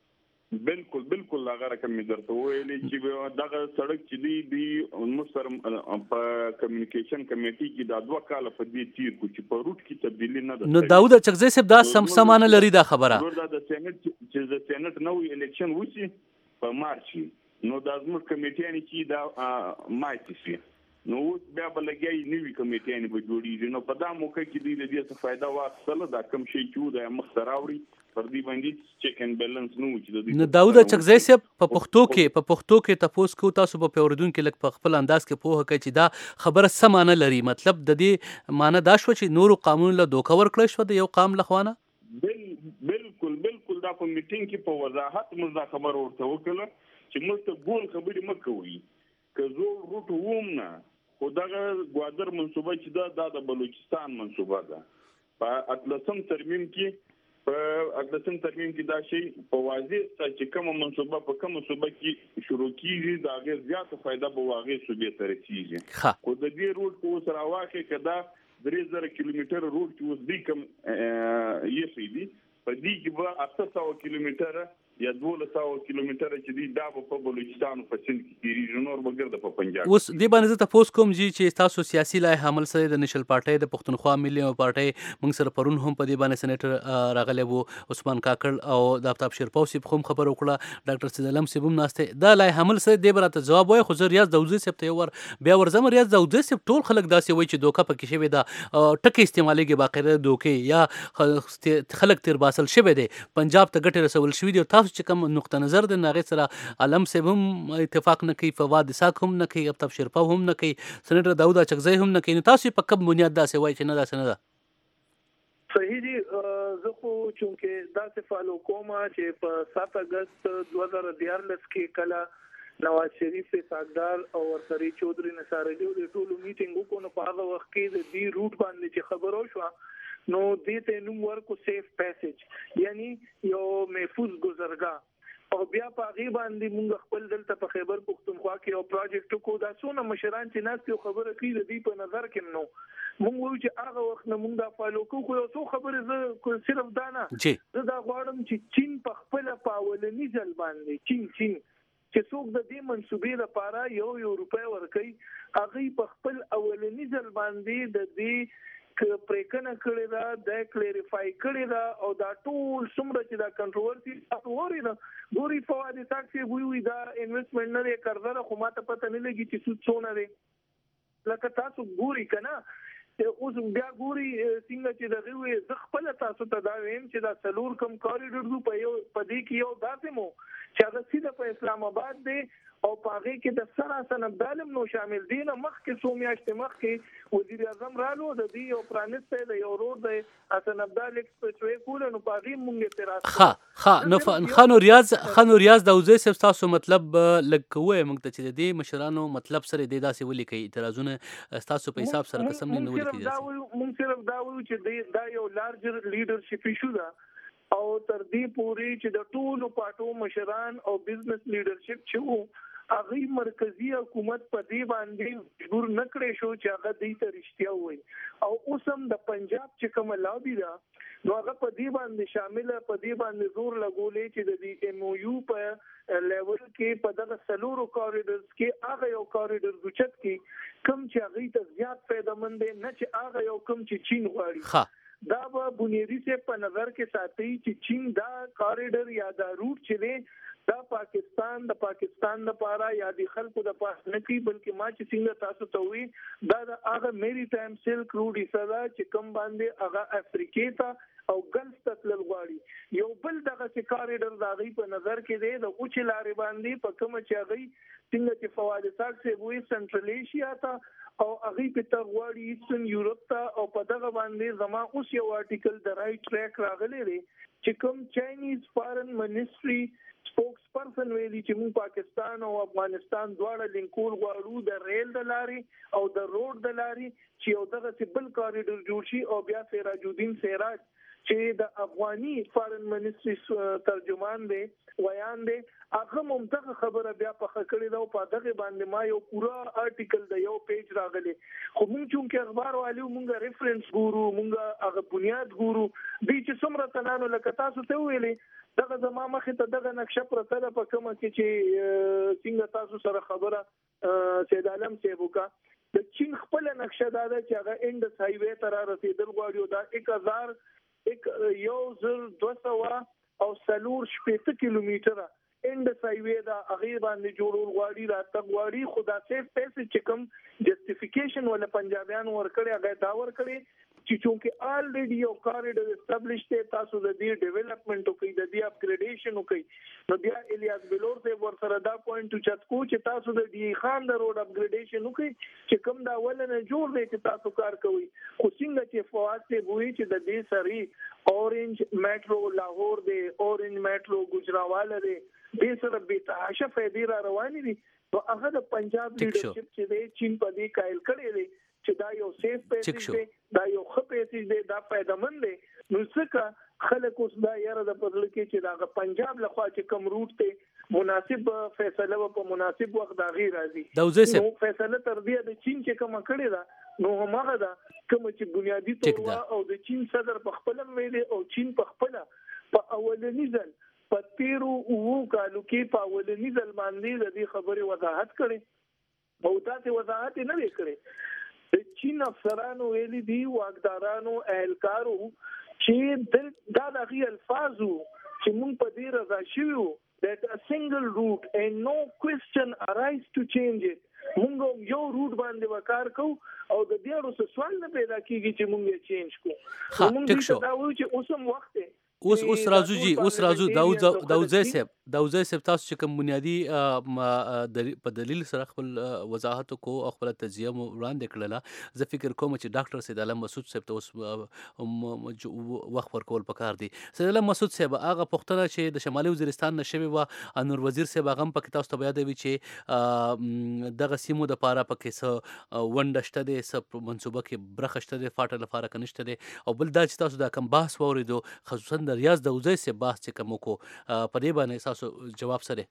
بالکل هغه رقم می درته ویلي چې دغه سړک چې دی موږ په کمیونیکیشن کمیټې کې دا 2 کال په دې تیر کو چې په روټ کې تبدیلی نه ده. نو داود چکزی صاحب دا سمانه لري دا خبره د سېنات چې د سېنات نوې الیکشن وشي په مارچ نو د ازمر کمیټې چې دا مایټ شي نو بیا بلګي نیوی کمیټې به جوړیږي نو په دا موقع کې د دې څه فائدہ واخلو دا کم شي چې د مختراوري پر دې باندې چیک اینڈ بیلانس نو چې د داود چکزی صاحب په پښتو کې تاسو کو تاسو په پیوردون کې لکه په خپل انداز کې پوهه کوي چې دا خبره سمانه لري مطلب د دې معنی دا شو چې نورو قانون له دوکه ورکړل شو د یو قام لخوانه. بالکل دا په میټینګ کې په وضاحت موږ دا خبر ورته وکړه چې موږ ته ګول خبرې مکوي که زه روټ ووم نه خو دغه ګوادر منصوبه چې دا د بلوچستان منصوبه ده په اتلسم ترمیم کې دا شی په واضح چې کومه منصوبه په کومه صوبه کې شروع کیږي دا غیر زیاته فائدہ به واغې صوبې ته رسیږي. خو د دې روټ کو سره واخې کدا 3000 کیلومتر روټ چې اوس دی کوم یې دی په دې کې به 800 کیلومتر یا 1200 کیلومتر چې دی دا په بلوچستان په سند کې کیږي نور بغیر د پنجاب. اوس دې باندې زه تاسو کوم چې تاسو سیاسي لای حمل سره د نشل پارټي د پښتونخوا ملي پارټي موږ سره پرون هم په دې باندې سېنیټر راغلی وو عثمان کاکړ او د آفتاب شیرپاو سیب هم خبر وکړه ډاکټر سیدلم سیب هم ناشته دا لای حمل سره دې براته جواب وای خو زه ریاض داوودی سیب ته ور بیا ورزم ریاض داوودی سیب ټول خلک داسې وای چې دوکه پکې شوی دا ټکي استعمالېږي باقاعده دوکې یا خلک تیر باسل شوی دی پنجاب ته ګټه رسول شوی دی تاسو چې کوم نقطه نظر د ناغه سره علم سیب هم اتفاق نه کوي فواد اسحاق هم نه کوي آفتاب شیرپاو هم نه کوي سېنیټر داود چکزی هم نه کوي تاسو په کوم بنیاد داسې وای چې نه داسې نه ده؟ صحیح دي. زه خو چونکې داسې فالو کوم چې په 7 اگست 2014 کې کله نواز شریف ساګدار او ورسره چودري نثار علي د ټولو میټینګ وکړو نو په هغه وخت کې د دې روټ باندې چې خبرو شو نو دې ته نوم ورکو سیف پیسج یعنی یو محفوظ گذرګاه او بیا په هغه باندې موږ خپل دلته په خیبر پختونخوا کې یو پروجیکټ کو دا څونه مشران چې ناس یو خبره کوي د دې په نظر کې نو موږ وایو چې هغه وخت نه موږ دا فالو کوو یو څو خبره زه صرف دا نه زه دا غواړم چې چین په خپل پاولنی ځل باندې چین چې څوک د دې منسوبې لپاره یو روپۍ ورکړي هغه په خپل اولنی ځل باندې د دې پریکنه کړی دا د کلیریفای کړی دا او دا ټول څومره چې دا کنټروورسي اوري دا ګوري فواد ټاکسي وی دا انویسټمنټ نه کړل خو ماته پته نه لګي چې څو څونه دی لکه تاسو ګوري کنه اوس بیا ګوري څنګه چې دغه وي ز خپل تاسو ته دا ویم چې دا څلور کم کوریډور په یو پدې کې یو داسې مو چې هغه سیده په اسلام آباد دی او پاغه کې د سره سند عالم نو شامل دي نه مخ کې سومیاشت مخ کې وزیر اعظم رالو د دې او پرانسته د یو روډ د حسن عبدال ایکسپریس وې کول نو پاغه مونږ اعتراض نو خانو ریاض د اوزې سب تاسو مطلب لکوي مونږ ته چې دې مشرانو مطلب سره دې داسې ولي کوي اعتراضونه تاسو په حساب سره قسم نه ولي کوي مونږ صرف دا وایو چې دا یو لارجر لیډرشپ ایشو ده او تر دې پوري چې د ټولو پارټو مشران او بزنس لیډرشپ چې هغه مرکزی حکومت په دې باندې مجبور نکړې شو چې هغه دې ته رښتیا وایي او اوس هم د پنجاب چې کوم لابي دا نو هغه په دې باندې شامل په دې باندې زور لګولې چې د دې ایم او یو په لیول کې په دغه سلورو کوریډورز کې هغه یو کوریډور غوچت کې کم چې هغه ته زیات فائدمند نه چې هغه یو کم چې چین غواړي دا به بنیادی سے په نظر کې ساتي چې چین دا کوریډور یا دا روټ چې دی دا پاکستان لپاره یا د خلکو د پاس نه کی بلکې ما چې څنګه تاسو ته وی دا هغه میری ټایم سیلک روټ ایسا چې کم باندې هغه افریقې ته او ګلف ته تلل غواړي یو بل دغه چې کوریډور دا غي په نظر کې دی د اوچ لارې باندې په کوم چې هغه څنګه چې فواد ساکسي وی سنټرل ایشیا ته او هغه په تغواړي ایسترن یورپ ته او په دغه باندې زما اوس یو آرټیکل د رائټ ټریک راغلی دی چې کوم چاینیز فارن منسټري سپوکس پرسن ویلي چې موږ پاکستان او افغانستان دواړه لینکول غواړو د ریل د لارې او د روډ د لارې چې یو دغه بل کوریډور جوړ شي او بیا سراج الدین سراج چې د افغاني فارن منسټري ترجمان دی ویان دی هغه ممتخ خبره بیا په خکړې دا په دغه باندې ما یو پورا آرټیکل د یو پیج راغلی خو موږ چې اخبار والو موږ ریفرنس ګورو موږ هغه بنیاد ګورو دې چې څومره تنانو لکه تاسو ته ویلې دغه زما مخې ته دغه نقشه پرته ده په کومه کې چې څنګه تاسو سره خبره سید عالم سیبوکا د چین خپل نقشه دا ده چې هغه انډس های وې تر رسیدل غواړي دا 1200 او سلور شپږ کیلومتره انډس های وې دا هغه باندې جوړول غواړي را تغواړي خدا سیف پیسې چې کوم جسټیفیکیشن ولا پنجابیان ورکړي هغه دا ورکړي چې چونکه الریډي یو کوریډور اسټابلیش ته تاسو د دې ډیولپمنٹ او د دې اپګریډیشن او نو بیا الیاس بلور ته ورسره دا پوینټ چت کو چې تاسو د دی خان د روډ اپګریډیشن او چې کوم دا ولنه جوړ دی چې تاسو کار کوي خو څنګه چې فواد ته وایي چې د دې سری اورنج میټرو لاهور دی اورنج میټرو ګجراواله دی دې سره به تاسو فائدې را روانې دي او هغه د پنجاب لیډرشپ چې د چین په دې قائل کړي دي چې دا یو سیف پیسې دی دا یو خپې دی دا فائدمند دی نو څنګه خلک اوس دا یاره د بدل کې چې دا پنجاب لخوا چې کم روټ ته مناسب فیصله په مناسب وخت دا غیر راځي نو فیصله تر دې د چین چې کوم کړی دا نو هغه دا کوم چې بنیادی تور او د چین صدر په خپل ویلي او چین په خپل په اولنی ځل په 13 کالو کې په اولنی ځل باندې د دې خبرې وضاحت کړي او تاسو وضاحت نه وکړي د چین افسرانو ویلي دي واګدارانو اهلکارو چې دا دغه الفاظو چې مونږ په دې رضا شوو that a single route and no question arise to change it مونږ یو روټ باندې وکړ کو او د دې ورو سوال نه پیدا کیږي چې مونږ یې چینج کو مونږ دا وایو چې اوسم وخت اوس راځو جی اوس راځو داوزی صاحب تاسو چې کوم بنیادی په دلیل سره خپل وضاحت کو او خپل تجزیه مو وړاندې کړله. زه فکر کوم چې ډاکټر سید علم مسعود صاحب ته اوس وخت ورکول پکار دی. سید علم مسعود صاحب هغه پوښتنه چې د شمالي وزیرستان نه شوې وه، انور وزیر صاحب هغه هم پکې تاسو ته بیادوي چې دغه سیمو دپاره پکې څه ونډه شته دی، څه په منصوبه کې برخه شته دی فاټر لپاره که نشته دی. او بل دا چې تاسو دا کوم بحث واورېدو خصوصا د ریاض داوزی صاحب بحث چې کوم وکړو په دې باندې تاسو جواب څه دی؟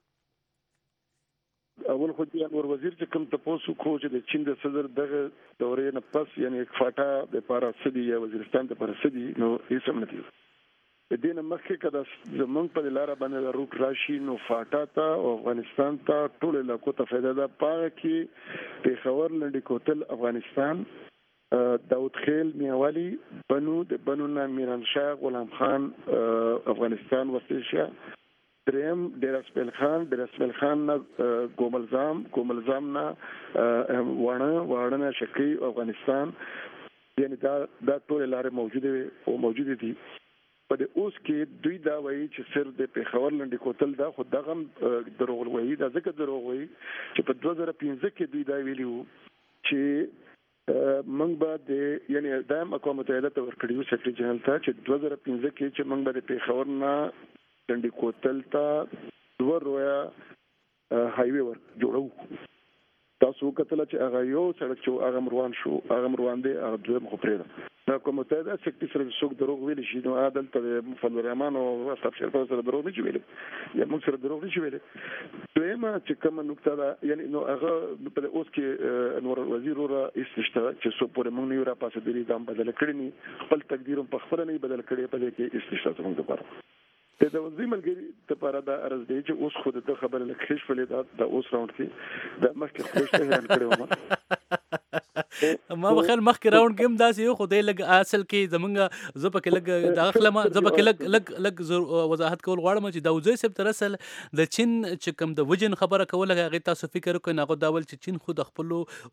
اول خو د انور وزیر چې کوم تاسو کو چې د چین د صدر دغه دورې نه پس یعنی فاټا د پارا سدي یا وزیرستان د پارا سدي نو هیڅ هم نه دي. د دې نه مخکې کده زمونږ په لار باندې روټ راشي نو فاټا ته او افغانستان ته ټول علاقو ته فایده ده. پاره کې پیښور لنډی کوتل افغانستان، داود خیل میاوالی بنو د بنو نه میرانشاه غلام خان افغانستان وسیشا، دریم ډیر اسماعیل خان نه ګوملزام نه واړه شکی افغانستان، یعنی دا ټول لارې موجوده دي. په دې اوس کې دوی دا وایي چې سر د پیښور لنډی کوتل دا خو دغه دروغ وایي. دا ځکه دروغ وایي چې په 2015 کې دوی دا ویلي وو چې موږ به د یعنی د اقوام متحده ته ورکړیو سیکرټری جنرال ته چې 2015 کې چې موږ به د پیښور نه لنډی کوتل ته دوه رویا هایوي ور جوړو. تاسو کتل چې هغه یو سړک چې هغه روان دی هغه دوه مخ پرې دا اقوام متحده سیکرټری سره څوک دروغ ویل شي نو عادل ته فضل الرحمن او استبشر په سره دروغ نه ویل یا موږ سره دروغ نه ویل. دویمه چې کوم نقطه ده یعنی نو هغه په اوس کې انور وزیر را استشته چې سو پورې موږ نه را پاسه دی دام بدل کړی نه خپل تقدیر په خبره نه بدل کړی په دې کې استشته څنګه لپاره د وزیر ملګری لپاره دا ارز دی چې اوس خود د خبره لکه شولې دا اوس راوند کې د مخکې خوښ ته هان کړو ما بخیر مخکې راوند کې هم داسې یو خدای لګ اصل کې زمونږ زه پکې لګ داخله ما زه پکې لګ وضاحت کول غواړم چې داوزی صاحب تر اصل د چین چې کوم د وجن خبره کوله هغه تاسو فکر وکړئ ناغه داول چې چین خود خپل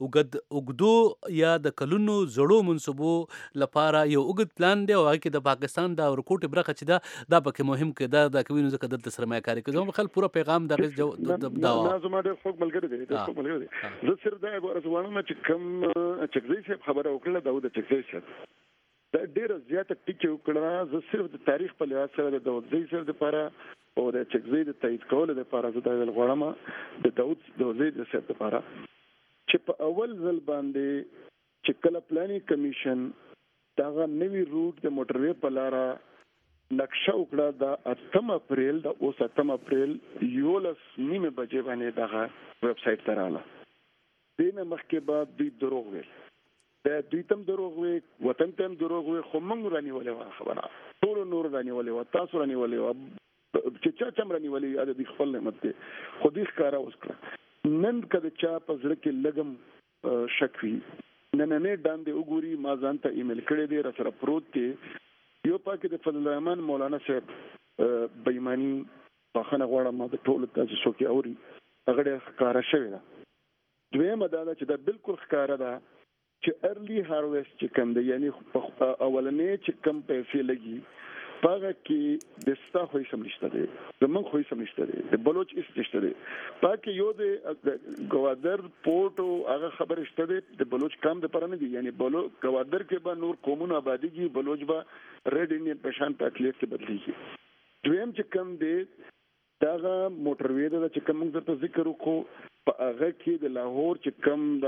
اوګدو یا د کلونو زړو منصوبو لپاره یو اوګد پلان دی او هغه کې د پاکستان د ورکوټ برخه چې دا پکې مهم کې دا کوي نو ځکه د سرمایه کاری کوي زموږ خل پورا پیغام د داوا لازم د خپل ملګری دی زه سره دا ورته چې کوم چکزی صاحب خبره وکړه داود چکزی صاحب دا ډیره زیاته ټیکي وکړه. زه صرف د تاریخ په لحاظ سره د داود صاحب لپاره او د چکزی د تایید کولو لپاره زه دا غواړم د داود صاحب لپاره چې په اول ځل باندې چې کله پلانینګ کمیشن دا نوی روټ د موټروي په لار نقشه وکړه د 8 اپریل د اوس 8 اپریل 11:30 بجې باندې دا ویب سټ ته رااله. دینه مخکې بعد دوی دروغ ویل دا دوی تم دروغ وی وطن تم دروغ وی خو موږ رانیولې خبره ټول نور رانیولې تاسو رانیولې چې چا چم رانیولې د خپل نعمت ته خو دې ښکارا وسکړه. نن کده چا په زړه کې لګم شک وي نن نه داندې وګوري ما ځان ته ایمیل کړی دی را سره پروت دی یو پاکه د فضل الرحمن مولانا صاحب بېمانی په خنه غواړم ما د ټول تاسو څوک اوري هغه ښکارا شوی دا. دویمه دا چې دا بالکل ښکارا ده چې ارلی هارویسټ چې کوم دی یعنی اولنې چې کم پیسې لګي پاګه کې د ستا خو یې سمشته دي زمون خو یې سمشته دي د بلوچ استشته دي پاکه یو د گوادر پورت او هغه خبر شته دي د بلوچ کام د پرانه دي یعنی گوادر کې به نور قومونه آبادی کی بلوچ به ریډ انډین پشان په اقلیت کې بدلیږي. دویم چې کم دی داغه موټروي دا چې کوم درته ذکر وکړو په هغه کې د لاهور چې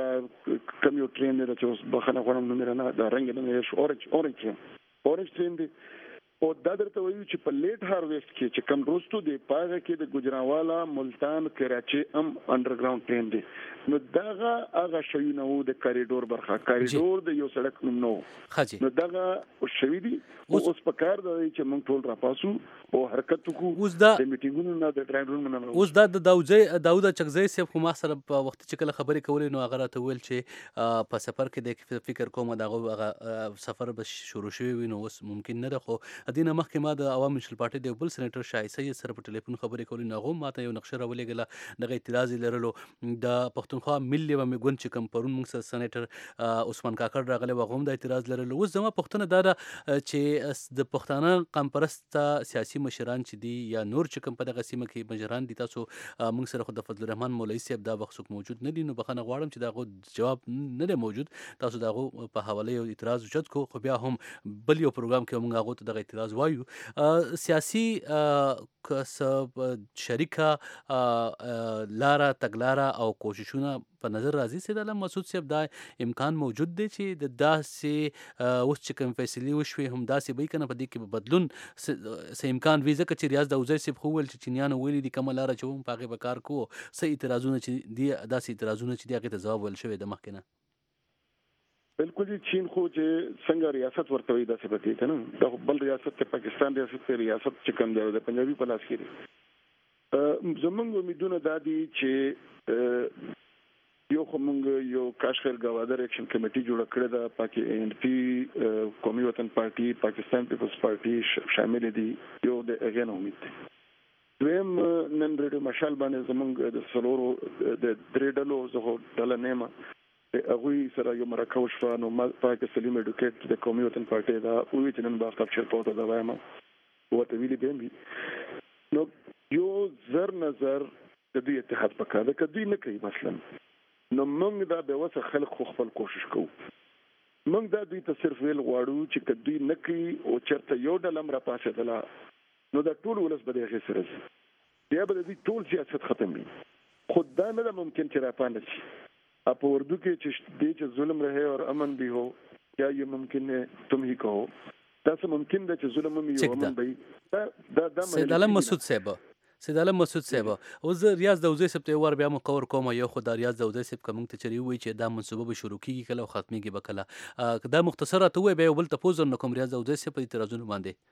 کم یو ټرین دی چې اوس بخنه غواړم نو نه دا رنګ نه اورنج ټرین دی او دا درته وایو چې په لیټ هارویسټ کې چې کم روستو دی پاغه کې د ګجراوالا ملتان کراچي ام انډرګراوند ټرین دی نو داغه هغه شوی نو د کریډور برخه کریډور د یو سړک نو نو داغه شوی دی اوس په کار دی چې موږ ټول را پاسو او حرکت وکړو د میټینګونو نه د ډرایورونو نه اوس د داود چکزی صاحب خو ما سره په وخت چې کله خبرې کولې نو هغه راته ویل چې په سفر کې د فکر کوم دغه سفر به شروع شوی وي نو اوس ممکن نه ده خو دینه مخکې ما د عوام نېشنل پارټي د بل سېنیټر شاه سید سره په ټلیفون خبرې کولې نو هغه ماته یو نقشه راولېږله دغه اعتراض یې لرلو د پښتونخوا ملي و میګون چې کوم پرون موږ سره سېنیټر عثمان کاکړ راغلی و هغه هم د اعتراض لرلو. اوس زما پوښتنه دا ده چې د پښتانه قام پرسته سیاسي مشران چې دي یا نور چې کوم په دغه سیمه کې مشران دي تاسو موږ سره خو د فضل الرحمن مولوي صاحب دا وخت څوک موجود نه دي نو بخښنه غواړم چې دغه جواب نه دی موجود تاسو دغه په حواله یو اعتراض وچت کو خو بیا هم بل یو پروګرام کې موږ هغه ته دغه اعتراض وایو. سیاسي کسب شریکه لاره تګلاره او کوششونه په نظر راځي سید علم مسعود صاحب دا امکان موجود دی چې د داسې اوس چې کوم فیصلې وشوي هم داسې به کنه په دې کې بدلون سه امکان وي ځکه چې ریاض داوزی صاحب خو ول چې چینیانو ویلي دي کومه لاره چې هم په هغې به کار کوو څه اعتراضونه چې دي داسې اعتراضونه چې دي هغې ته ځواب ویل شوی د مخکې نه. بالکل چین خو چې څنګه ریاست ورته وي داسې به دی که نه دا بل ریاست ته پاکستان ریاست چې کوم دی د پنجابي په لاس کې دی. زمونږ امیدونه دا دي چې یو خو مونږ یو کاشغر ګوادر ایکشن کمیټي جوړه کړې ده پاکي ان پی قومي وطن پارټي پاکستان پیپلز پارټي شامل دي یو د هغې نه امید دی. دویم نن ریډیو مشال باندې زمونږ د څلورو د درې ډلو زه خو ډله نه یم هغوی سره یو مرکه وشوه نو ما پاک سلیم ایډوکیټ د قومي وطن پارټي دا وویل چې نن به افتاب شرپوته دا وایم ورته ویلي به هم نو یو زر نظر د دوی اتحاد پکار ده که دوی نه کوي مثلا نو موږ دا به وسه خلک خو خپل کوشش کوو موږ دا دوی ته صرف ویل غواړو چې که دوی نه کوي او چېرته یو ډله هم راپاڅېدله نو دا ټول ولس به د هغې سره ځي بیا به د دوی ټول سیاست ختم وي خو دا نه ده ممکن چې راپانده شي آپ اردو کے دیچ ظلم رہے اور امن بھی ہو کیا یہ ممکن ہے تم ہی کہو دا څه ممکن ده چې ظلم هم یو امن به دا سید علم مسعود صاحب اوس ریاض داوزی صاحب ته یو وار بیا مقور کوم یو خو دا ریاض داوزی صاحب کوم ته چری وی چې دا منصوبه به شروع کیږي کله او ختميږي به کله دا مختصره ته وی به بل تاسو نه کوم ریاض داوزی صاحب په اعتراضونو باندې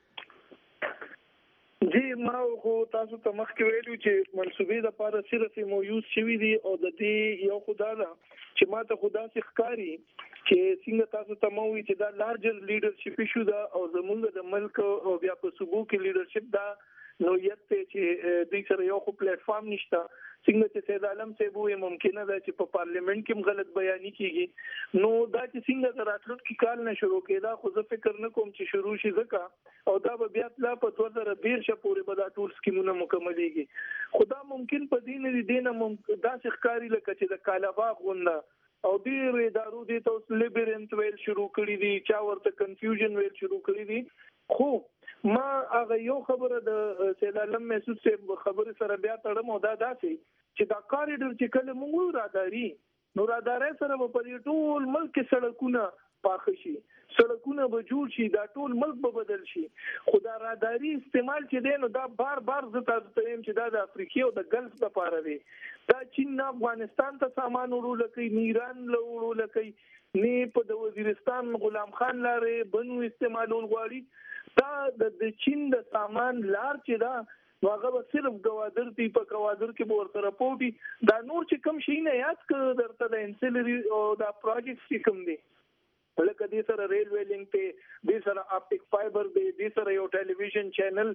جی ما خو تاسو ته مخکې ویلو چې منصوبې د لپاره صرف مو یوز شوی دي او د دې یو خدا ده چې ما ته خدا سي ښکاری چې څنګه تاسو ته مو وی چې دا لارجر لیډرشپ ایشو ده او زمونږ د ملک او بیا په صوبو کې لیډرشپ ده نو یته چې دوی سره یو خو پلیټ فارم نشته څنګه چې سید عالم صاحب وي ممکنه ده چې په پارلیمنت کې هم غلط بیانې کیږي نو دا چې څنګه راتلونکي کال نه شروع کېدا خو زه فکر نه کوم چې شروع شي ځکه او دا به بیا تلا په 2013 پورې به دا ټول سکیمونه مکملېږي خدا ممکن په دین دینه دا ښکاری لکه چې د کالاباغ غونډه او ډېر ادارو دي ته لیبرنت ویل شروع کړی دي چا ورته کنفیوژن ویل شروع کړی دي خو ما هغه یو خبره د سید علم مسعود صاحب خبره سره بیا تړم او دا داسې چې دا کاریډور چې کله موږ راداري نو راداري سره په ټول ملک کې سړکونه پاخه شي سړکونه به جوړ شي دا ټول ملک به بدل شي خو دا راداري استعمال چې دی نو دا بار زه تاسو ته وایم چې دا د افریقا او د ګلف لپاره دی دا چین نه افغانستان ته سامان وړل کوي نه ایران له وړل کوي نه په د وزیرستان غلام خان لارې بنو استعمالول غواړي دا د چین د سامان لار چې دا نو هغه به صرف ګوادر دی په ګوادر کې به ورته راپورټي دا نور چې کم شي نه یاد کړ درته د انسلري او دا پروجیکټ چې کوم دي لکه دې سره ریلوے لینک ته دې سره اپټیک فایبر دې سره یو ټلویزیون چینل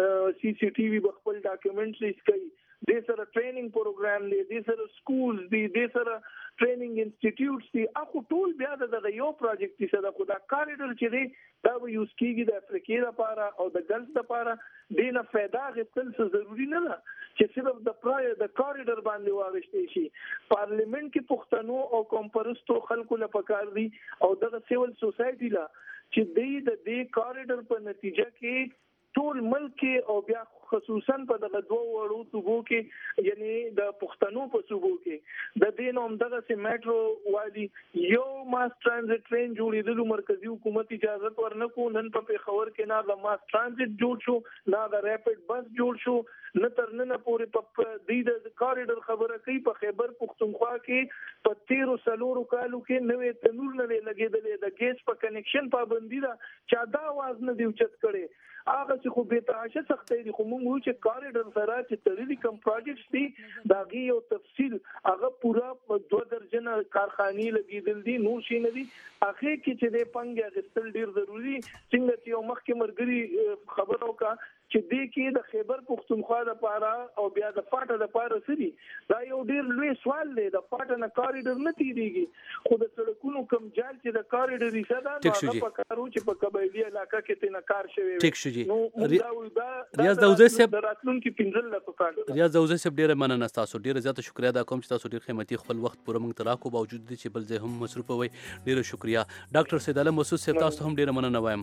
سی سی ټي وي خپل ډاکومنټریز کوي دې سره ټریننګ پروګرام دی دې سره سکولز دی دې سره ټریننګ انسټیټیوټس دی اخو ټول بیا د یو پروجیکټ څخه د خدا کاریډور چې دی دا به یوز کیږي د افریقا لپاره او د ګلف لپاره دینه फायदा غوښتل څه ضروری نه ده چې صرف د کاریډور باندې واغشتي شي پارلیمنت کې پښتنو او کمپرستو خلکو لپاره کار دي او د سیول سوسایټي لا چې د کاریډور په نتیجه کې ټول ملک کې او بیا خصوصا په دغه دوه وړو صوبو کې یعنی د پښتنو په صوبو کې د دې نوم دغه سي میټرو والی یو ماس ترانزیت ټرین جوړېدلو مرکزی حکومت اجازه ورنکو نن په خبر کې نه د ماس ترانزیت جوړ شو نه د ریپډ بس جوړ شو نه تر نن پورې په دې کاریډور خبره کوي په خیبر پختونخوا کې په 13 کالو کې نوې تنور نه لګېدلې د ګیس په کنیکشن پابندي دا چا دا आवाज نه دی اوچت کړي هغه چې خو به تاشه سختې دي خو موږ چې کاریډور سره چې تړلي کوم پروجیکټس دي دا غي یو تفصیل هغه پورا 2 درجن کارخانې لګیدل دي نور شي نه دي اخر کې چې د پنګ غستل ډیر ضروری څنګه چې یو مخکې مرګري خبرو کا چې دې کې د خیبر پختونخوا لپاره او بیا د پاټه لپاره سړي دا یو ډیر لوی سوال دی د پاټه نه کاریډور نه تیریږي خو د سړکونو کم جال چې د کاریډور یې صدا نو په کارو چې په قبایلی علاقې کې تنه کار شوی ټیک شو جی ریاض داوزه صاحب راتلونکي 15 لک کال ریاض داوزه صاحب ډیر مننه تاسو ډیر زیاته شکریا دا کوم چې تاسو ډیر قیمتي خپل وخت پوره موږ تراکو باوجود چې بل ځای هم مصروف وي ډیر شکریا ډاکټر سید علم مسعود صاحب تاسو هم ډیر مننه وایم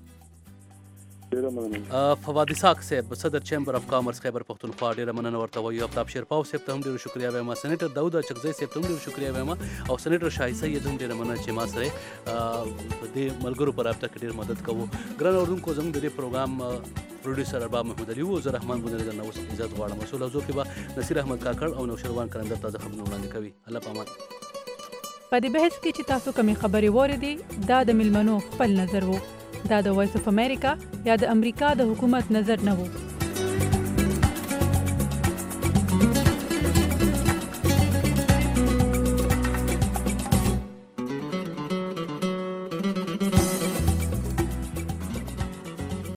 فواد اسحاق صاحب صدر چیمبر اف کامرس خیبر پختونخوا ډیره مننه ورته وایو افتاب شیرپاو صاحب ته هم ډیره شکریا وایم سېنیټر داوود چکزی صاحب ته هم ډیره شکریا وایم او سېنیټر شاهي سید هم ډیره مننه چې ما سره د ملګرو پر رابطه کې ډیر مدد کوو ګران اوردونکو زموږ د دې پروګرام پروډوسر ارباب محمود علي او زه رحمان بونری نو عزت غواړم مسؤل حضور کې به نصیر احمد کاکړ او نوشروان کلندر تازه خبرونه وړاندې کوي الله پامان په دې بحث کې چې تاسو کومې خبرې واردې دا د ملمنو خپل نظر وو دا د وایس اف امریکا یا د امریکا د حکومت نظر نه وو